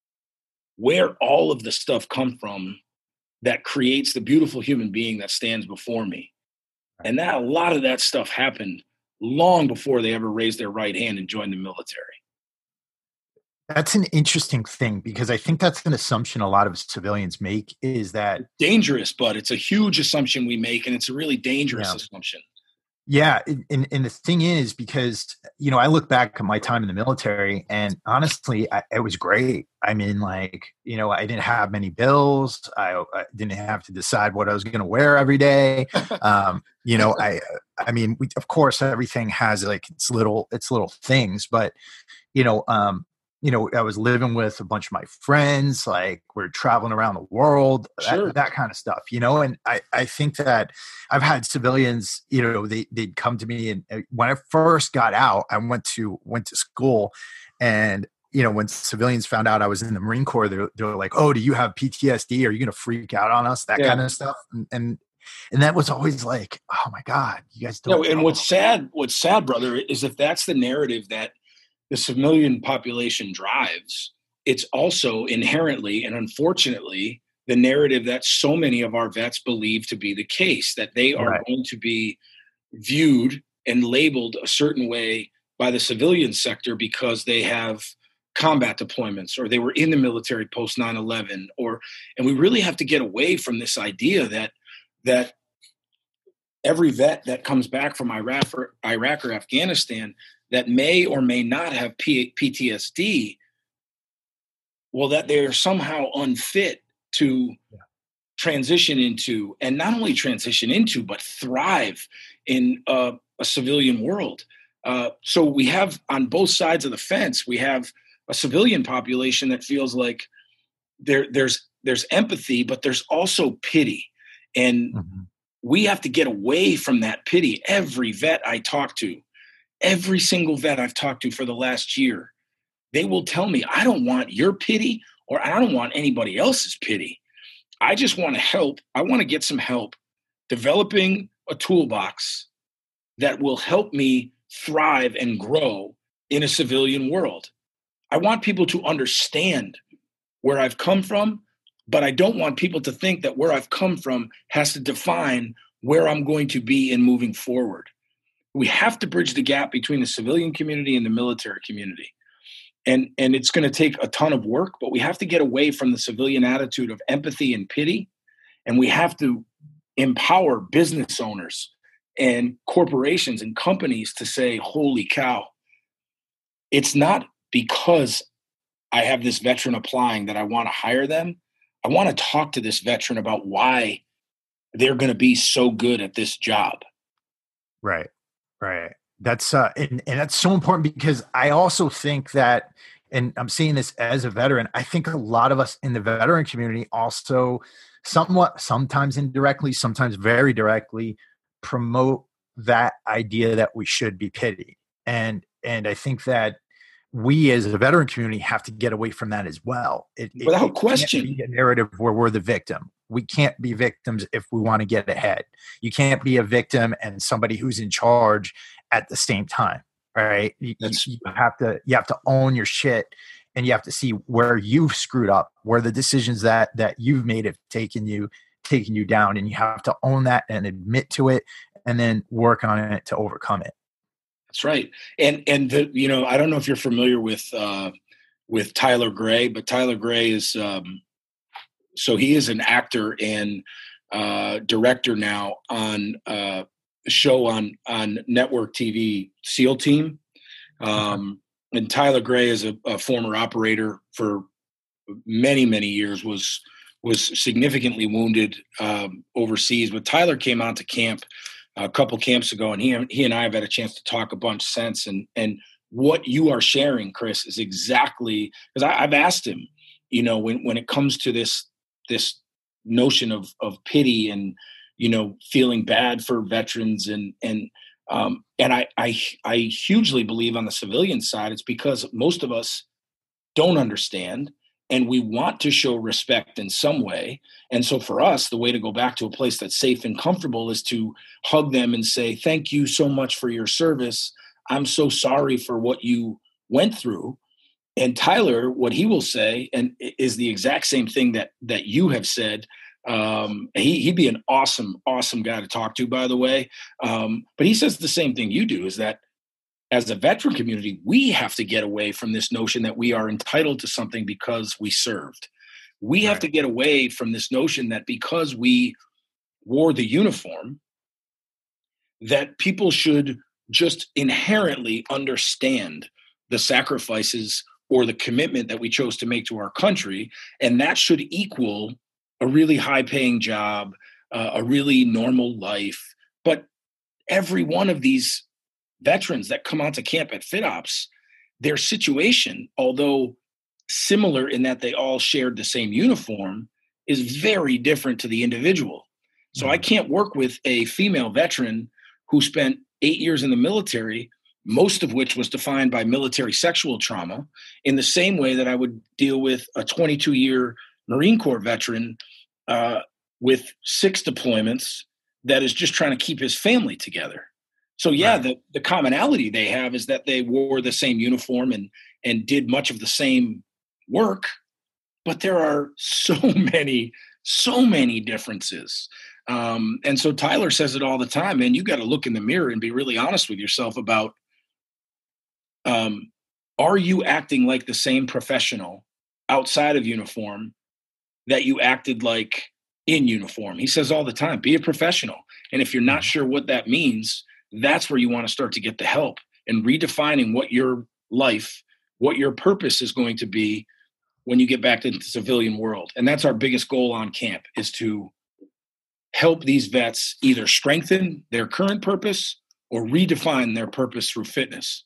where all of the stuff come from that creates the beautiful human being that stands before me. And that a lot of that stuff happened long before they ever raised their right hand and joined the military. That's an interesting thing because I think that's an assumption a lot of civilians make is that it's dangerous, but it's a huge assumption we make, and it's a really dangerous yeah. assumption. Yeah. And, and the thing is, because, you know, I look back at my time in the military and honestly, I, it was great. I mean, like, you know, I didn't have many bills. I, I didn't have to decide what I was going to wear every day. Um, you know, I, I mean, we, of course, everything has like its little, its little things, but, you know, um, you know, I was living with a bunch of my friends, like we're traveling around the world, Sure. that, that kind of stuff, you know? And I, I think that I've had civilians, you know, they, they'd come to me and when I first got out, I went to, went to school and, you know, when civilians found out I was in the Marine Corps, they're, they're like, oh, do you have P T S D? Are you going to freak out on us? That yeah. kind of stuff. And, and, and that was always like, oh my God, you guys don't no, and know. what's sad, what's sad, brother, is if that's the narrative that the civilian population drives, it's also inherently and unfortunately the narrative that so many of our vets believe to be the case, that they are right. going to be viewed and labeled a certain way by the civilian sector because they have combat deployments or they were in the military post nine eleven, or, and we really have to get away from this idea that, that, every vet that comes back from Iraq or, Iraq or Afghanistan that may or may not have P- PTSD, well, that they're somehow unfit to yeah. transition into, and not only transition into, but thrive in uh, a civilian world. Uh, so we have on both sides of the fence, we have a civilian population that feels like there, there's there's empathy, but there's also pity. And mm-hmm. we have to get away from that pity. Every vet I talk to, every single vet I've talked to for the last year, they will tell me, I don't want your pity or I don't want anybody else's pity. I just want to help. I want to get some help developing a toolbox that will help me thrive and grow in a civilian world. I want people to understand where I've come from, but I don't want people to think that where I've come from has to define where I'm going to be in moving forward. We have to bridge the gap between the civilian community and the military community. And, and it's going to take a ton of work, but we have to get away from the civilian attitude of empathy and pity. And we have to empower business owners and corporations and companies to say, holy cow, it's not because I have this veteran applying that I want to hire them. I want to talk to this veteran about why they're going to be so good at this job. Right, right. That's uh, and, and that's so important because I also think that, and I'm seeing this as a veteran, I think a lot of us in the veteran community also somewhat, sometimes indirectly, sometimes very directly promote that idea that we should be pitied. And, and I think that we as a veteran community have to get away from that as well. It, Without it question. Can't be a narrative where we're the victim. We can't be victims if we want to get ahead. You can't be a victim and somebody who's in charge at the same time, right? You, you have to you have to own your shit, and you have to see where you've screwed up, where the decisions that that you've made have taken you taken you down, and you have to own that and admit to it, and then work on it to overcome it. That's right. And and the you know I don't know if you're familiar with uh, with Tyler Gray, but Tyler Gray is um, so he is an actor and uh, director now on uh, a show on on network T V, SEAL Team. Um, and Tyler Gray is a, a former operator for many many years. was was significantly wounded um, overseas. But Tyler came out to camp a couple camps ago, and he he and I have had a chance to talk a bunch since. And and what you are sharing, Chris, is exactly because I've asked him, you know, when when it comes to this this notion of of pity and you know feeling bad for veterans and and um, and I, I I hugely believe on the civilian side, it's because most of us don't understand. And we want to show respect in some way. And so for us, the way to go back to a place that's safe and comfortable is to hug them and say, thank you so much for your service. I'm so sorry for what you went through. And Tyler, what he will say, and is the exact same thing that that you have said. Um, he, he'd be an awesome, awesome guy to talk to, by the way. Um, but he says the same thing you do, is that as a veteran community, we have to get away from this notion that we are entitled to something because we served. We have right. to get away from this notion that because we wore the uniform, that people should just inherently understand the sacrifices or the commitment that we chose to make to our country. And that should equal a really high paying job, uh, a really normal life. But every one of these veterans that come out to camp at FitOps, their situation, although similar in that they all shared the same uniform, is very different to the individual. So mm-hmm. I can't work with a female veteran who spent eight years in the military, most of which was defined by military sexual trauma, in the same way that I would deal with a twenty-two-year Marine Corps veteran uh, with six deployments that is just trying to keep his family together. So yeah, right. the, the commonality they have is that they wore the same uniform and and did much of the same work, but there are so many, so many differences. Um, and so Tyler says it all the time, man, you got to look in the mirror and be really honest with yourself about, um, are you acting like the same professional outside of uniform that you acted like in uniform? He says all the time, be a professional. And if you're not sure what that means, that's where you want to start to get the help and redefining what your life, what your purpose is going to be when you get back to the civilian world. And that's our biggest goal on camp, is to help these vets either strengthen their current purpose or redefine their purpose through fitness.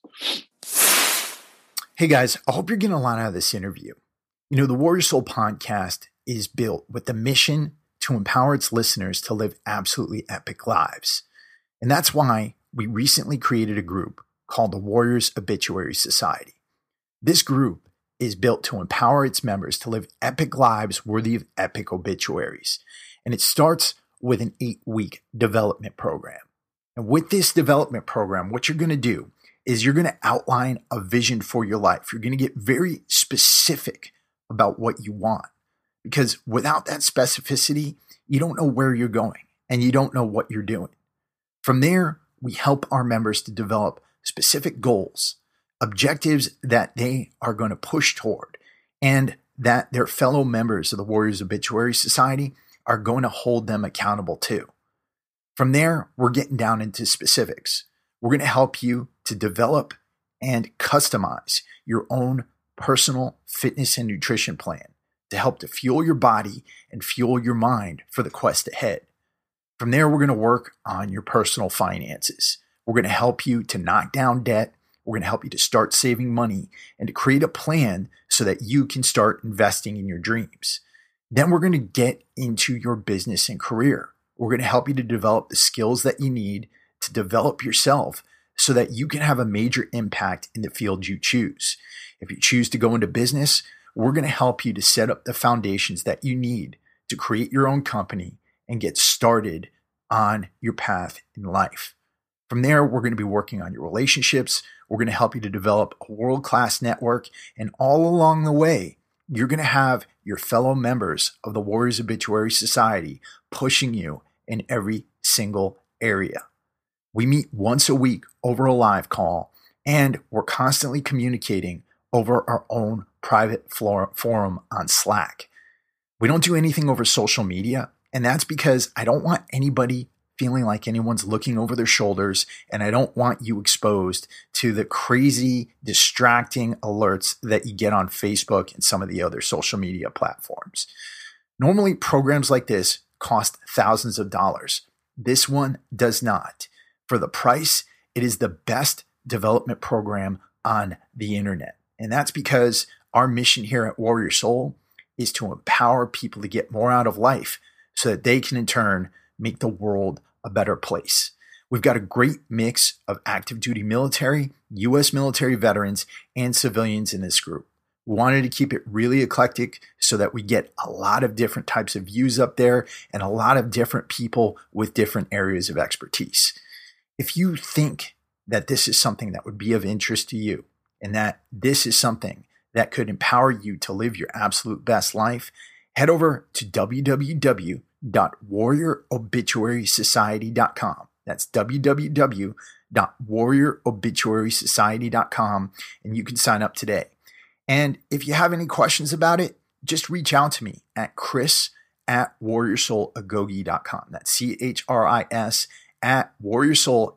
Hey guys, I hope you're getting a lot out of this interview. You know, the Warrior Soul podcast is built with the mission to empower its listeners to live absolutely epic lives. And that's why we recently created a group called the Warriors Obituary Society. This group is built to empower its members to live epic lives worthy of epic obituaries. And it starts with an eight-week development program. And with this development program, what you're going to do is you're going to outline a vision for your life. You're going to get very specific about what you want, because without that specificity, you don't know where you're going and you don't know what you're doing. From there, we help our members to develop specific goals, objectives that they are going to push toward, and that their fellow members of the Warriors Obituary Society are going to hold them accountable to. From there, we're getting down into specifics. We're going to help you to develop and customize your own personal fitness and nutrition plan to help to fuel your body and fuel your mind for the quest ahead. From there, we're going to work on your personal finances. We're going to help you to knock down debt. We're going to help you to start saving money and to create a plan so that you can start investing in your dreams. Then we're going to get into your business and career. We're going to help you to develop the skills that you need to develop yourself so that you can have a major impact in the field you choose. If you choose to go into business, we're going to help you to set up the foundations that you need to create your own company and get started on your path in life. From there, we're going to be working on your relationships. We're going to help you to develop a world-class network. And all along the way, you're going to have your fellow members of the Warriors Obituary Society pushing you in every single area. We meet once a week over a live call, and we're constantly communicating over our own private forum on Slack. We don't do anything over social media, and that's because I don't want anybody feeling like anyone's looking over their shoulders, and I don't want you exposed to the crazy, distracting alerts that you get on Facebook and some of the other social media platforms. Normally, programs like this cost thousands of dollars. This one does not. For the price, it is the best development program on the internet. And that's because our mission here at Warrior Soul is to empower people to get more out of life so that they can in turn make the world a better place. We've got a great mix of active duty military, U S military veterans, and civilians in this group. We wanted to keep it really eclectic so that we get a lot of different types of views up there and a lot of different people with different areas of expertise. If you think that this is something that would be of interest to you and that this is something that could empower you to live your absolute best life, head over to w w w dot warrior obituary society dot com. That's w w w dot warrior obituary society dot com, and you can sign up today. And if you have any questions about it, just reach out to me at chris at warrior soul agoge dot com. That's C H R I S at warrior soul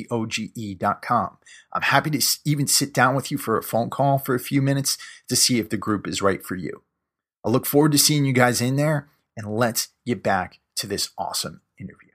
agoge dot com. I'm happy to even sit down with you for a phone call for a few minutes to see if the group is right for you. I look forward to seeing you guys in there, and let's get back to this awesome interview.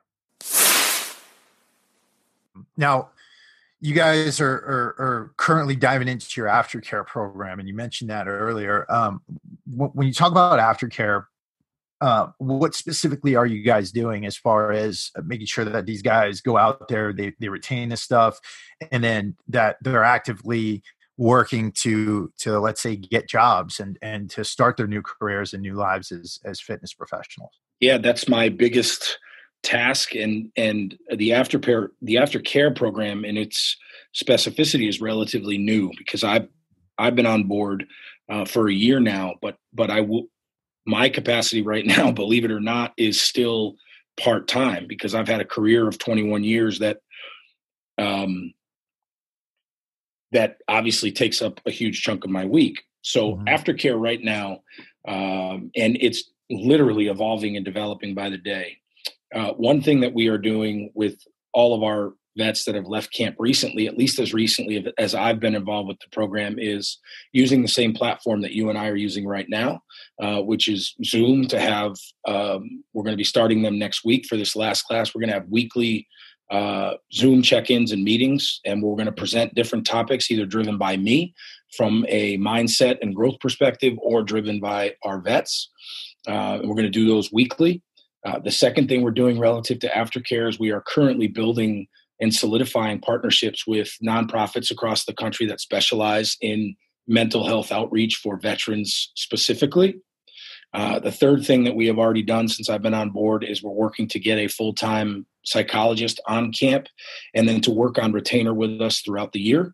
Now, you guys are, are, are currently diving into your aftercare program, and you mentioned that earlier. Um, when you talk about aftercare, uh, what specifically are you guys doing as far as making sure that these guys go out there, they, they retain this stuff, and then that they're actively working to, to let's say, get jobs and, and to start their new careers and new lives as, as fitness professionals? Yeah, that's my biggest task, and and the aftercare the aftercare program and its specificity is relatively new because I've I've been on board uh, for a year now, but but I will my capacity right now, believe it or not, is still part time because I've had a career of twenty-one years that um that obviously takes up a huge chunk of my week. So mm-hmm. aftercare right now, um, and it's literally evolving and developing by the day. Uh, one thing that we are doing with all of our vets that have left camp recently, at least as recently as I've been involved with the program, is using the same platform that you and I are using right now, uh, which is Zoom. To have, um, we're going to be starting them next week for this last class. We're going to have weekly uh, Zoom check-ins and meetings, and we're going to present different topics, either driven by me from a mindset and growth perspective or driven by our vets. Uh, and we're going to do those weekly. Uh, the second thing we're doing relative to aftercare is we are currently building and solidifying partnerships with nonprofits across the country that specialize in mental health outreach for veterans specifically. Uh, the third thing that we have already done since I've been on board is we're working to get a full-time psychologist on camp and then to work on retainer with us throughout the year.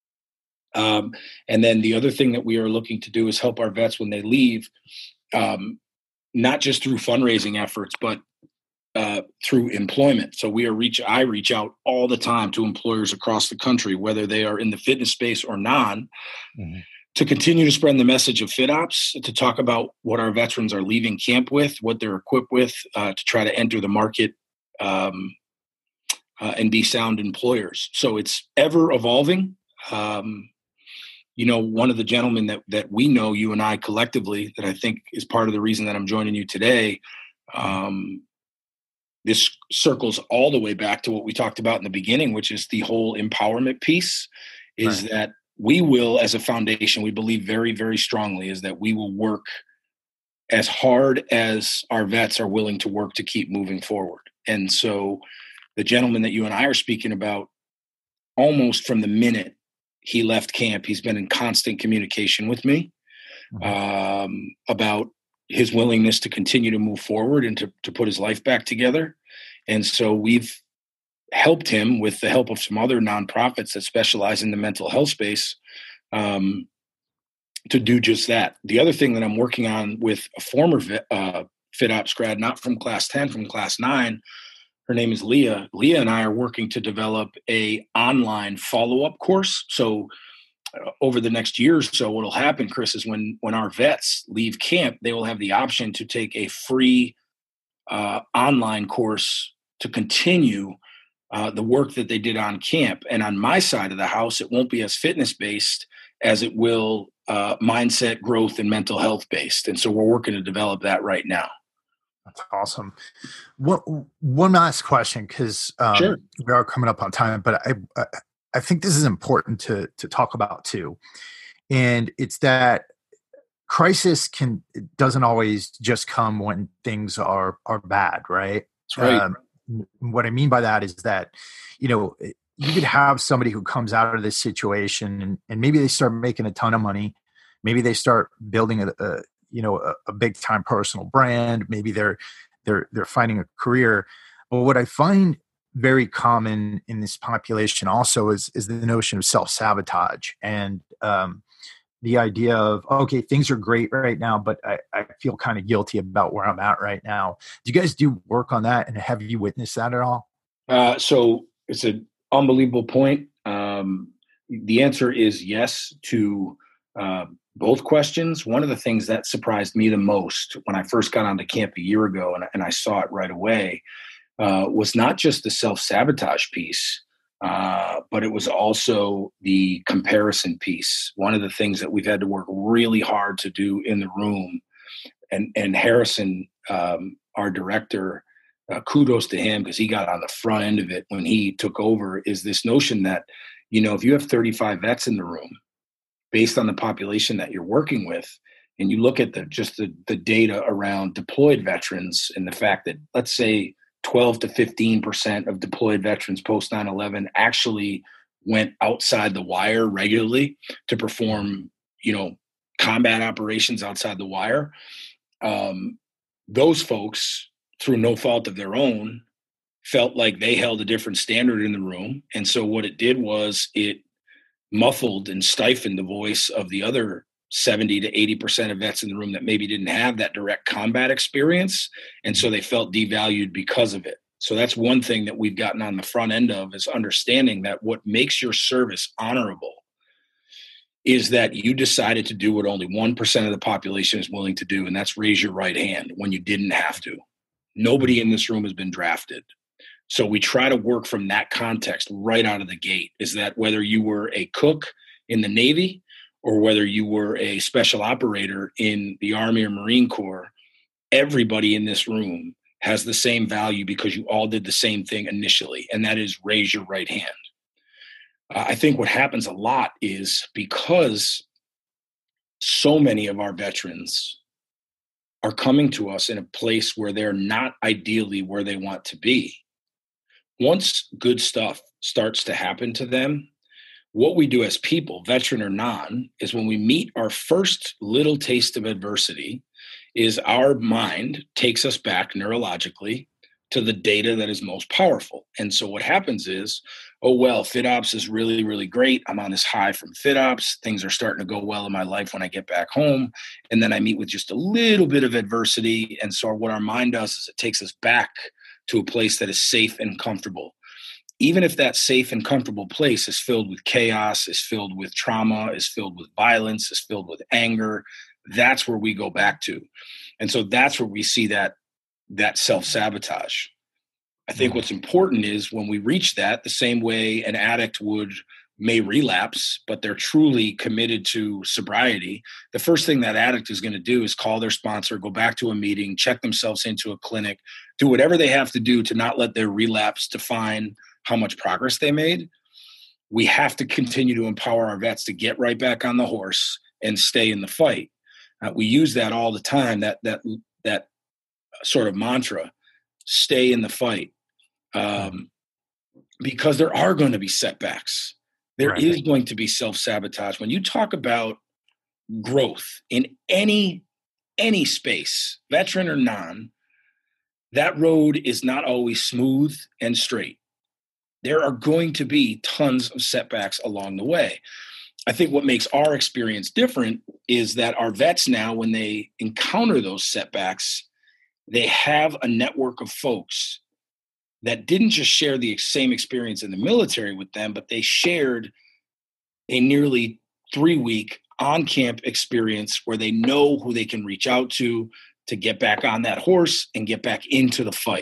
Um, and then the other thing that we are looking to do is help our vets when they leave, um, not just through fundraising efforts, but uh, through employment. So we are reach, I reach out all the time to employers across the country, whether they are in the fitness space or non, mm-hmm. to continue to spread the message of FitOps, to talk about what our veterans are leaving camp with, what they're equipped with, uh, to try to enter the market um, uh, and be sound employers. So it's ever evolving. Um, you know, one of the gentlemen that that we know, you and I collectively, that I think is part of the reason that I'm joining you today, um, this circles all the way back to what we talked about in the beginning, which is the whole empowerment piece, is right. that we will, as a foundation, we believe very, very strongly is that we will work as hard as our vets are willing to work to keep moving forward. And so the gentleman that you and I are speaking about, almost from the minute he left camp, he's been in constant communication with me mm-hmm. um, about his willingness to continue to move forward and to, to put his life back together. And so we've helped him with the help of some other nonprofits that specialize in the mental health space um, to do just that. The other thing that I'm working on with a former uh, FitOps grad, not from class ten, from class nine, her name is Leah. Leah and I are working to develop a online follow-up course. So uh, over the next year or so, what will happen, Chris, is when, when our vets leave camp, they will have the option to take a free uh, online course to continue uh, the work that they did on camp. And on my side of the house, it won't be as fitness-based as it will uh, mindset, growth, and mental health-based. And so we're working to develop that right now. That's awesome. One, one last question, because um, sure. we are coming up on time, but I, I I think this is important to to talk about too. And it's that crisis can doesn't always just come when things are are bad, right? That's right. Um, what I mean by that is that, you know, you could have somebody who comes out of this situation and, and maybe they start making a ton of money. Maybe they start building a, a you know, a, a big time personal brand. Maybe they're, they're, they're finding a career. But what I find very common in this population also is, is the notion of self-sabotage and um, the idea of, okay, things are great right now, but I, I feel kind of guilty about where I'm at right now. Do you guys do work on that? And have you witnessed that at all? Uh, so it's an unbelievable point. Um, the answer is yes to uh, both questions. One of the things that surprised me the most when I first got onto camp a year ago, and, and I saw it right away, uh, was not just the self-sabotage piece, uh, but it was also the comparison piece. One of the things that we've had to work really hard to do in the room, and, and Harrison, um, our director, uh, kudos to him because he got on the front end of it when he took over, is this notion that, you know, if you have thirty-five vets in the room, based on the population that you're working with, and you look at the just the, the data around deployed veterans and the fact that, let's say, twelve to fifteen percent of deployed veterans post nine eleven actually went outside the wire regularly to perform, you know, combat operations outside the wire. Um, those folks, through no fault of their own, felt like they held a different standard in the room. And so what it did was it muffled and stifled the voice of the other seventy to eighty percent of vets in the room that maybe didn't have that direct combat experience. And so they felt devalued because of it. So that's one thing that we've gotten on the front end of, is understanding that what makes your service honorable is that you decided to do what only one percent of the population is willing to do. And that's raise your right hand when you didn't have to. Nobody in this room has been drafted. So we try to work from that context right out of the gate, is that whether you were a cook in the Navy or whether you were a special operator in the Army or Marine Corps, everybody in this room has the same value because you all did the same thing initially, and that is raise your right hand. Uh, I think what happens a lot is because so many of our veterans are coming to us in a place where they're not ideally where they want to be. Once good stuff starts to happen to them, what we do as people, veteran or non, is when we meet our first little taste of adversity, is our mind takes us back neurologically to the data that is most powerful. And so what happens is, oh, well, FitOps is really, really great. I'm on this high from FitOps. Things are starting to go well in my life when I get back home. And then I meet with just a little bit of adversity. And so what our mind does is it takes us back to a place that is safe and comfortable. Even if that safe and comfortable place is filled with chaos, is filled with trauma, is filled with violence, is filled with anger, that's where we go back to. And so that's where we see that, that self-sabotage. I think what's important is when we reach that, the same way an addict would may relapse, but they're truly committed to sobriety, the first thing that addict is going to do is call their sponsor, go back to a meeting, check themselves into a clinic, do whatever they have to do to not let their relapse define how much progress they made. We have to continue to empower our vets to get right back on the horse and stay in the fight. Uh, we use that all the time, that that that sort of mantra, stay in the fight, um, because there are going to be setbacks. There right. is going to be self-sabotage. When you talk about growth in any any space, veteran or non, that road is not always smooth and straight. There are going to be tons of setbacks along the way. I think what makes our experience different is that our vets now, when they encounter those setbacks, they have a network of folks that didn't just share the same experience in the military with them, but they shared a nearly three-week on-camp experience where they know who they can reach out to to get back on that horse and get back into the fight.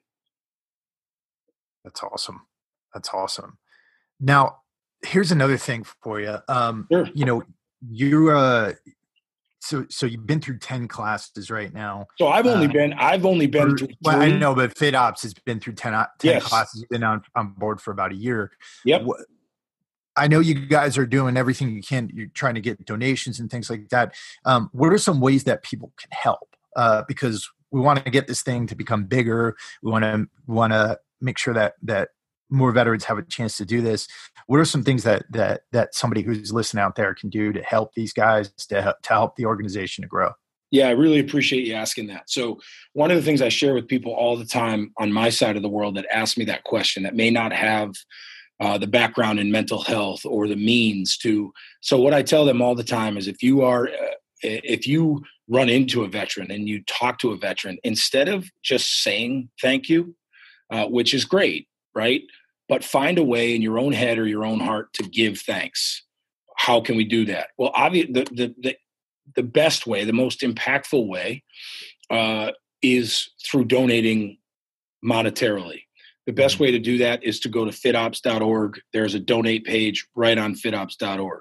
That's awesome. That's awesome. Now, here's another thing for you. Um, sure. You know, you uh, so so you've been through ten classes right now. So I've only uh, been I've only been or, through. Well, I know, but FitOps has been through ten, ten yes. classes. You've been on on board for about a year. Yep. What, I know you guys are doing everything you can. You're trying to get donations and things like that. Um, what are some ways that people can help? Uh, because we want to get this thing to become bigger. We want to want to make sure that that more veterans have a chance to do this. What are some things that that that somebody who's listening out there can do to help these guys, to help, to help the organization to grow? Yeah, I really appreciate you asking that. So one of the things I share with people all the time on my side of the world that ask me that question, that may not have uh, the background in mental health or the means to. So what I tell them all the time is if you are, uh, if you run into a veteran and you talk to a veteran, instead of just saying thank you, uh, which is great, right? But find a way in your own head or your own heart to give thanks. How can we do that? Well, obviously, the, the, the, the best way, the most impactful way uh, is through donating monetarily. The best way to do that is to go to fit ops dot org. There's a donate page right on fit ops dot org.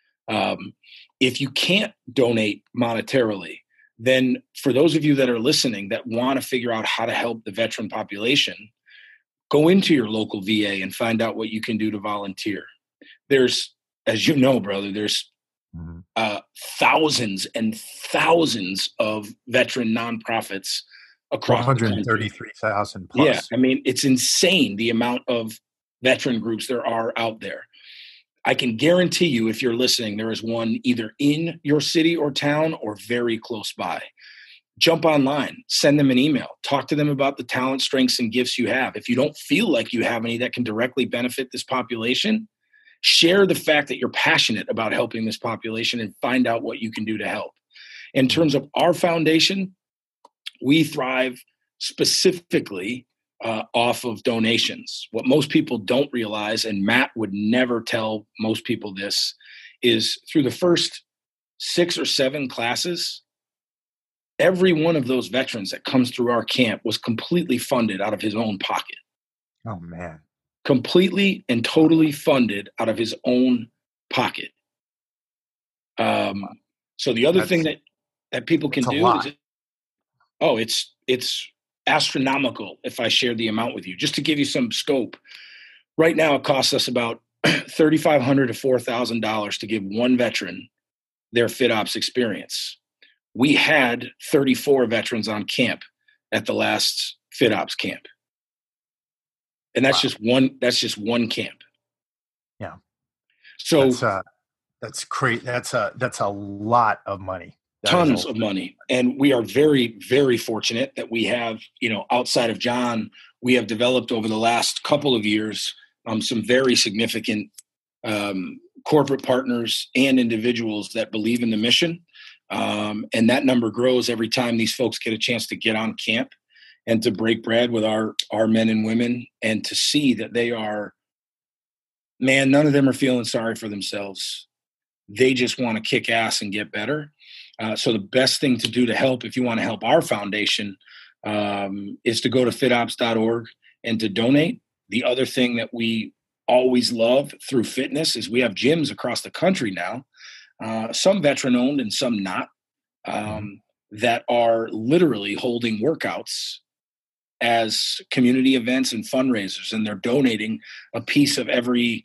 Um, if you can't donate monetarily, then for those of you that are listening that want to figure out how to help the veteran population, go into your local V A and find out what you can do to volunteer. There's, as you know, brother, there's mm-hmm. uh, thousands and thousands of veteran nonprofits across one hundred thirty-three thousand plus. Yeah, I mean, it's insane the amount of veteran groups there are out there. I can guarantee you, if you're listening, there is one either in your city or town or very close by. Jump online, send them an email, talk to them about the talent, strengths, and gifts you have. If you don't feel like you have any that can directly benefit this population, share the fact that you're passionate about helping this population and find out what you can do to help. In terms of our foundation, we thrive specifically uh, off of donations. What most people don't realize, and Matt would never tell most people this, is through the first six or seven classes, every one of those veterans that comes through our camp was completely funded out of his own pocket. Oh, man. Completely and totally funded out of his own pocket. Um, so the other That's, thing that, that people can do lot. is, oh, it's it's astronomical if I share the amount with you. Just to give you some scope, right now it costs us about thirty-five hundred dollars to four thousand dollars to give one veteran their FitOps experience. We had thirty-four veterans on camp at the last FitOps camp. And that's wow. just one, that's just one camp. Yeah. So that's, uh, that's great. That's a, that's a lot of money. That tons of money. And we are very, very fortunate that we have, you know, outside of John, we have developed over the last couple of years, um, some very significant, um, corporate partners and individuals that believe in the mission. Um, and that number grows every time these folks get a chance to get on camp and to break bread with our, our men and women, and to see that they are, man, none of them are feeling sorry for themselves. They just want to kick ass and get better. Uh, so the best thing to do to help, if you want to help our foundation, um, is to go to fit ops dot org and to donate. The other thing that we always love through fitness is we have gyms across the country now, uh, some veteran owned and some not, um, that are literally holding workouts as community events and fundraisers, and they're donating a piece of every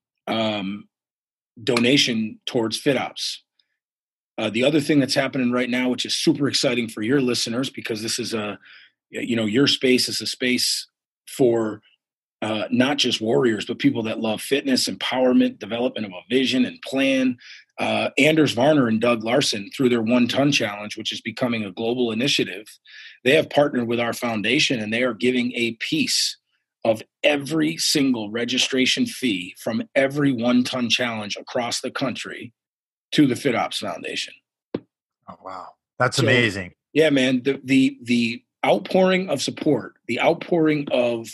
um, donation towards FitOps. Uh, the other thing that's happening right now, which is super exciting for your listeners, because this is a, you know, your space is a space for uh, not just warriors, but people that love fitness, empowerment, development of a vision and plan. Uh, Anders Varner and Doug Larson, through their One Ton Challenge, which is becoming a global initiative, they have partnered with our foundation, and they are giving a piece of every single registration fee from every One Ton Challenge across the country to the FitOps Foundation. Oh, wow. That's so, amazing. Yeah, man. The, the, the outpouring of support, the outpouring of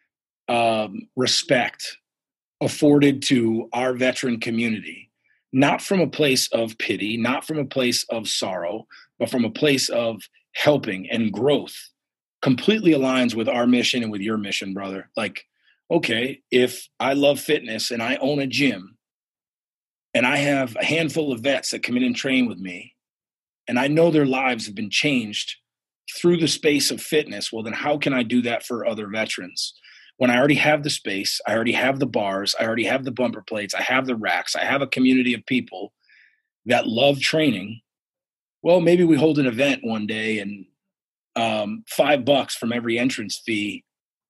um, respect afforded to our veteran community, not from a place of pity, not from a place of sorrow, but from a place of helping and growth, completely aligns with our mission and with your mission, brother. Like, okay, if I love fitness and I own a gym and I have a handful of vets that come in and train with me, and I know their lives have been changed through the space of fitness, well, then how can I do that for other veterans? When I already have the space, I already have the bars, I already have the bumper plates, I have the racks, I have a community of people that love training. Well, maybe we hold an event one day, and um, five bucks from every entrance fee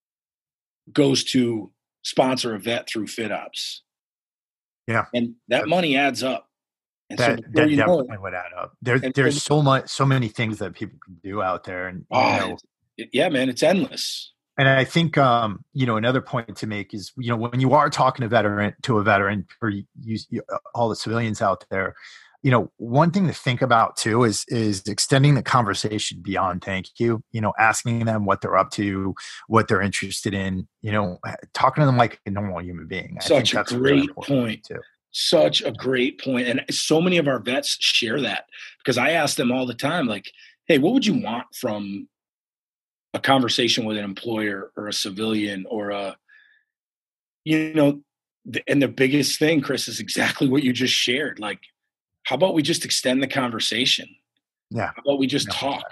goes to sponsor a vet through FitOps. Yeah. And that money adds up. And that, so that you definitely know, would add up. There, and, there's and, so much, so many things that people can do out there. And, oh, you know, it, yeah, man, it's endless. And I think, um, you know, another point to make is, you know, when you are talking to veteran to a veteran, for you, you, all the civilians out there, you know, one thing to think about too is is extending the conversation beyond thank you. You know, asking them what they're up to, what they're interested in. You know, talking to them like a normal human being. I Such think a that's great really point. Too. Such a great point. And so many of our vets share that, because I ask them all the time, like, hey, what would you want from a conversation with an employer or a civilian or a, you know, and the biggest thing, Chris, is exactly what you just shared. Like, how about we just extend the conversation? Yeah. How about we just no, talk?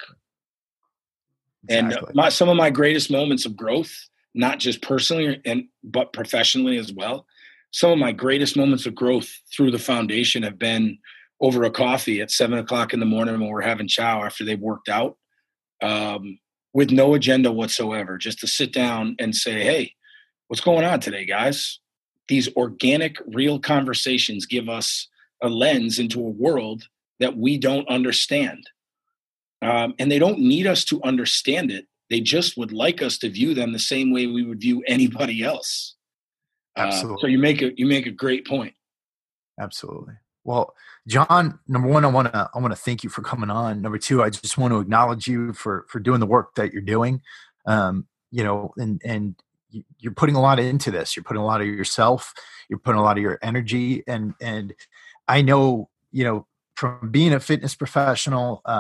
Exactly. And my, some of my greatest moments of growth, not just personally and but professionally as well, some of my greatest moments of growth through the foundation have been over a coffee at seven o'clock in the morning when we're having chow after they've worked out, um, with no agenda whatsoever, just to sit down and say, hey, what's going on today, guys? These organic, real conversations give us a lens into a world that we don't understand. Um, and they don't need us to understand it. They just would like us to view them the same way we would view anybody else. Absolutely. Uh, so you make a you make a great point. Absolutely. Well, John, number one, I want to I want to thank you for coming on. Number two, I just want to acknowledge you for for doing the work that you're doing. Um, you know, and and you're putting a lot into this. You're putting a lot of yourself. You're putting a lot of your energy. And and I know, you know, from being a fitness professional, uh,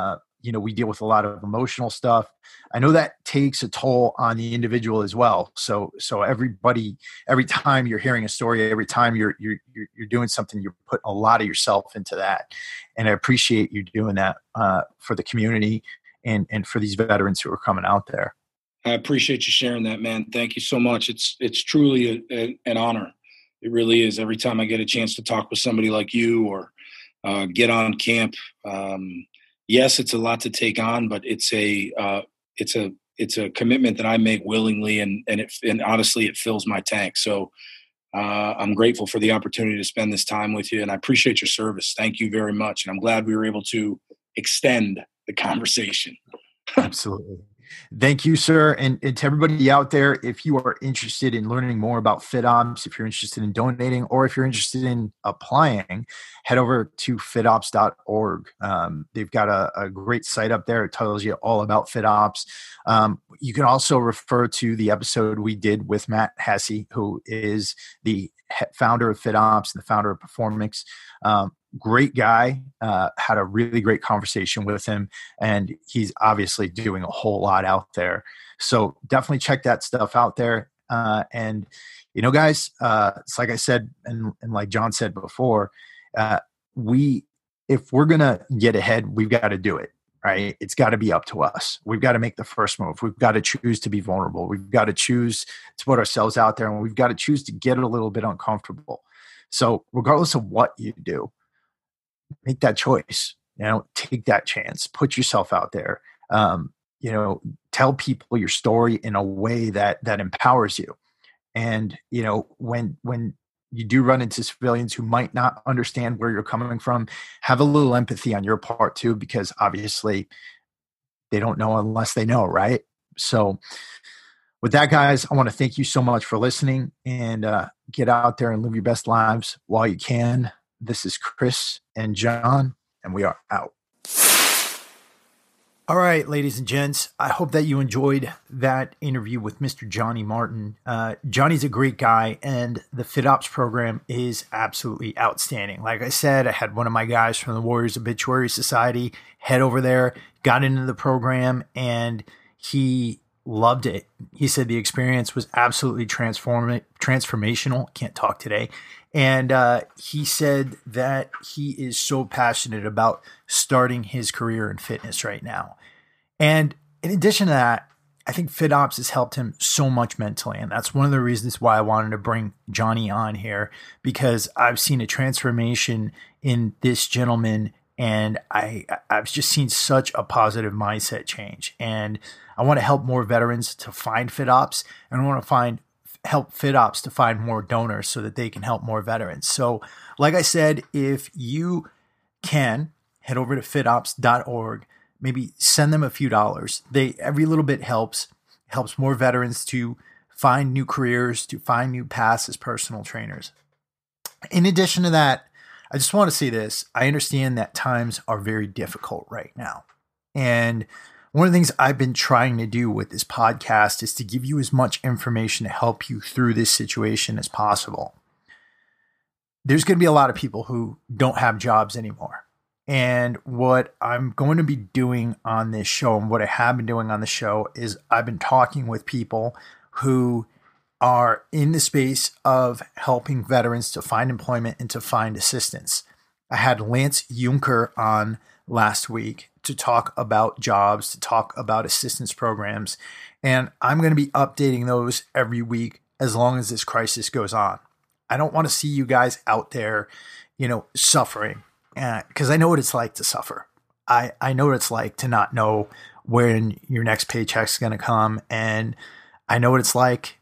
you know, we deal with a lot of emotional stuff. I know that takes a toll on the individual as well. So, so everybody, every time you're hearing a story, every time you're, you're, you're, you're doing something, you're putting a lot of yourself into that. And I appreciate you doing that uh, for the community and, and for these veterans who are coming out there. I appreciate you sharing that, man. Thank you so much. It's, it's truly a, a, an honor. It really is. Every time I get a chance to talk with somebody like you or uh, get on camp, um, yes, it's a lot to take on, but it's a, uh, it's a, it's a commitment that I make willingly, and, and it, and honestly, it fills my tank. So uh, I'm grateful for the opportunity to spend this time with you, and I appreciate your service. Thank you very much. And I'm glad we were able to extend the conversation. Absolutely. Thank you, sir. And, and to everybody out there, if you are interested in learning more about FitOps, if you're interested in donating, or if you're interested in applying, head over to fitops dot org. Um, they've got a, a great site up there. It tells you all about FitOps. Um, you can also refer to the episode we did with Matt Hesse, who is the founder of FitOps and the founder of Performix. Um, great guy, uh, had a really great conversation with him, and he's obviously doing a whole lot out there. So definitely check that stuff out there. Uh, and, you know, guys, uh, it's like I said, and, and like John said before, uh, we, if we're going to get ahead, we've got to do it, right? It's got to be up to us. We've got to make the first move. We've got to choose to be vulnerable. We've got to choose to put ourselves out there, and we've got to choose to get a little bit uncomfortable. So regardless of what you do, make that choice, you know, take that chance, put yourself out there, um, you know, tell people your story in a way that, that empowers you. And, you know, when, when you do run into civilians who might not understand where you're coming from, have a little empathy on your part too, because obviously they don't know unless they know. Right. So with that, guys, I want to thank you so much for listening, and uh, get out there and live your best lives while you can. This is Chris and John, and we are out. All right, ladies and gents, I hope that you enjoyed that interview with Mister Johnny Martin. Uh, Johnny's a great guy, and the FitOps program is absolutely outstanding. Like I said, I had one of my guys from the Warriors Obituary Society head over there, got into the program, and he loved it. He said the experience was absolutely transform- transformational. Can't talk today. And uh, he said that he is so passionate about starting his career in fitness right now. And in addition to that, I think FitOps has helped him so much mentally. And that's one of the reasons why I wanted to bring Johnny on here, because I've seen a transformation in this gentleman, and I, I've just seen such a positive mindset change. And I want to help more veterans to find FitOps, and I want to find help FitOps to find more donors so that they can help more veterans. So like I said, if you can, head over to fitops dot org, maybe send them a few dollars. They, every little bit helps, helps more veterans to find new careers, to find new paths as personal trainers. In addition to that, I just want to say this. I understand that times are very difficult right now. And one of the things I've been trying to do with this podcast is to give you as much information to help you through this situation as possible. There's going to be a lot of people who don't have jobs anymore. And what I'm going to be doing on this show, and what I have been doing on the show, is I've been talking with people who are in the space of helping veterans to find employment and to find assistance. I had Lance Juncker on last week to talk about jobs, to talk about assistance programs. And I'm going to be updating those every week as long as this crisis goes on. I don't want to see you guys out there, you know, suffering, because uh, I know what it's like to suffer. I, I know what it's like to not know when your next paycheck's going to come. And I know what it's like.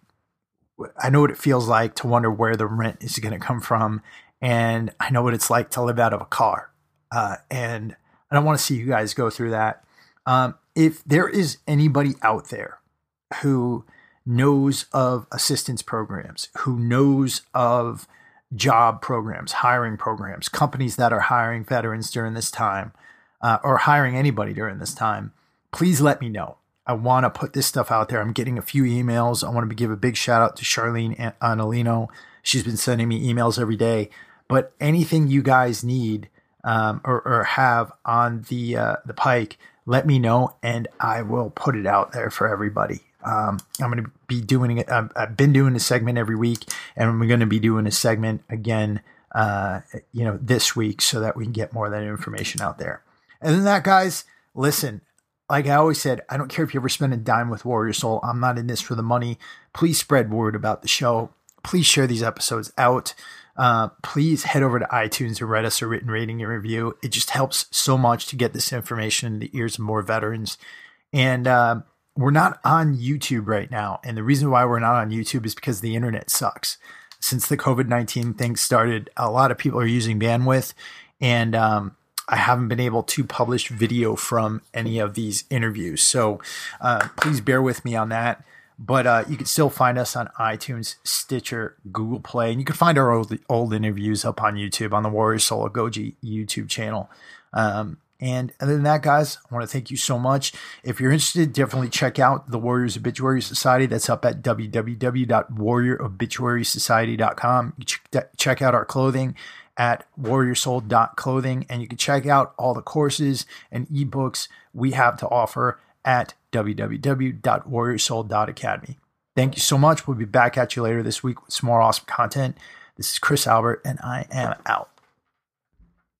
I know what it feels like to wonder where the rent is going to come from. And I know what it's like to live out of a car. Uh, and I don't want to see you guys go through that. Um, if there is anybody out there who knows of assistance programs, who knows of job programs, hiring programs, companies that are hiring veterans during this time, uh, or hiring anybody during this time, please let me know. I want to put this stuff out there. I'm getting a few emails. I want to give a big shout out to Charlene Angelino. She's been sending me emails every day. But anything you guys need um, or, or have on the uh, the pike, let me know and I will put it out there for everybody. Um, I'm going to be doing it. I've, I've been doing a segment every week, and we're going to be doing a segment again, uh, you know, this week so that we can get more of that information out there. And then that, guys, listen, like I always said, I don't care if you ever spend a dime with Warrior Soul. I'm not in this for the money. Please spread word about the show. Please share these episodes out. Uh, please head over to iTunes and write us a written rating and review. It just helps so much to get this information in the ears of more veterans. And, uh, we're not on YouTube right now. And the reason why we're not on YouTube is because the internet sucks. Since the COVID nineteen thing started, a lot of people are using bandwidth, and um, I haven't been able to publish video from any of these interviews. So uh, please bear with me on that. But uh, you can still find us on iTunes, Stitcher, Google Play, and you can find our old, old interviews up on YouTube on the Warrior Soul Goji YouTube channel. Um, And other than that, guys, I want to thank you so much. If you're interested, definitely check out the Warriors Obituary Society. That's up at w w w dot warrior obituary society dot com. You check out our clothing at warrior soul dot clothing, and you can check out all the courses and ebooks we have to offer at w w w dot warrior soul dot academy. Thank you so much. We'll be back at you later this week with some more awesome content. This is Chris Albert, and I am out.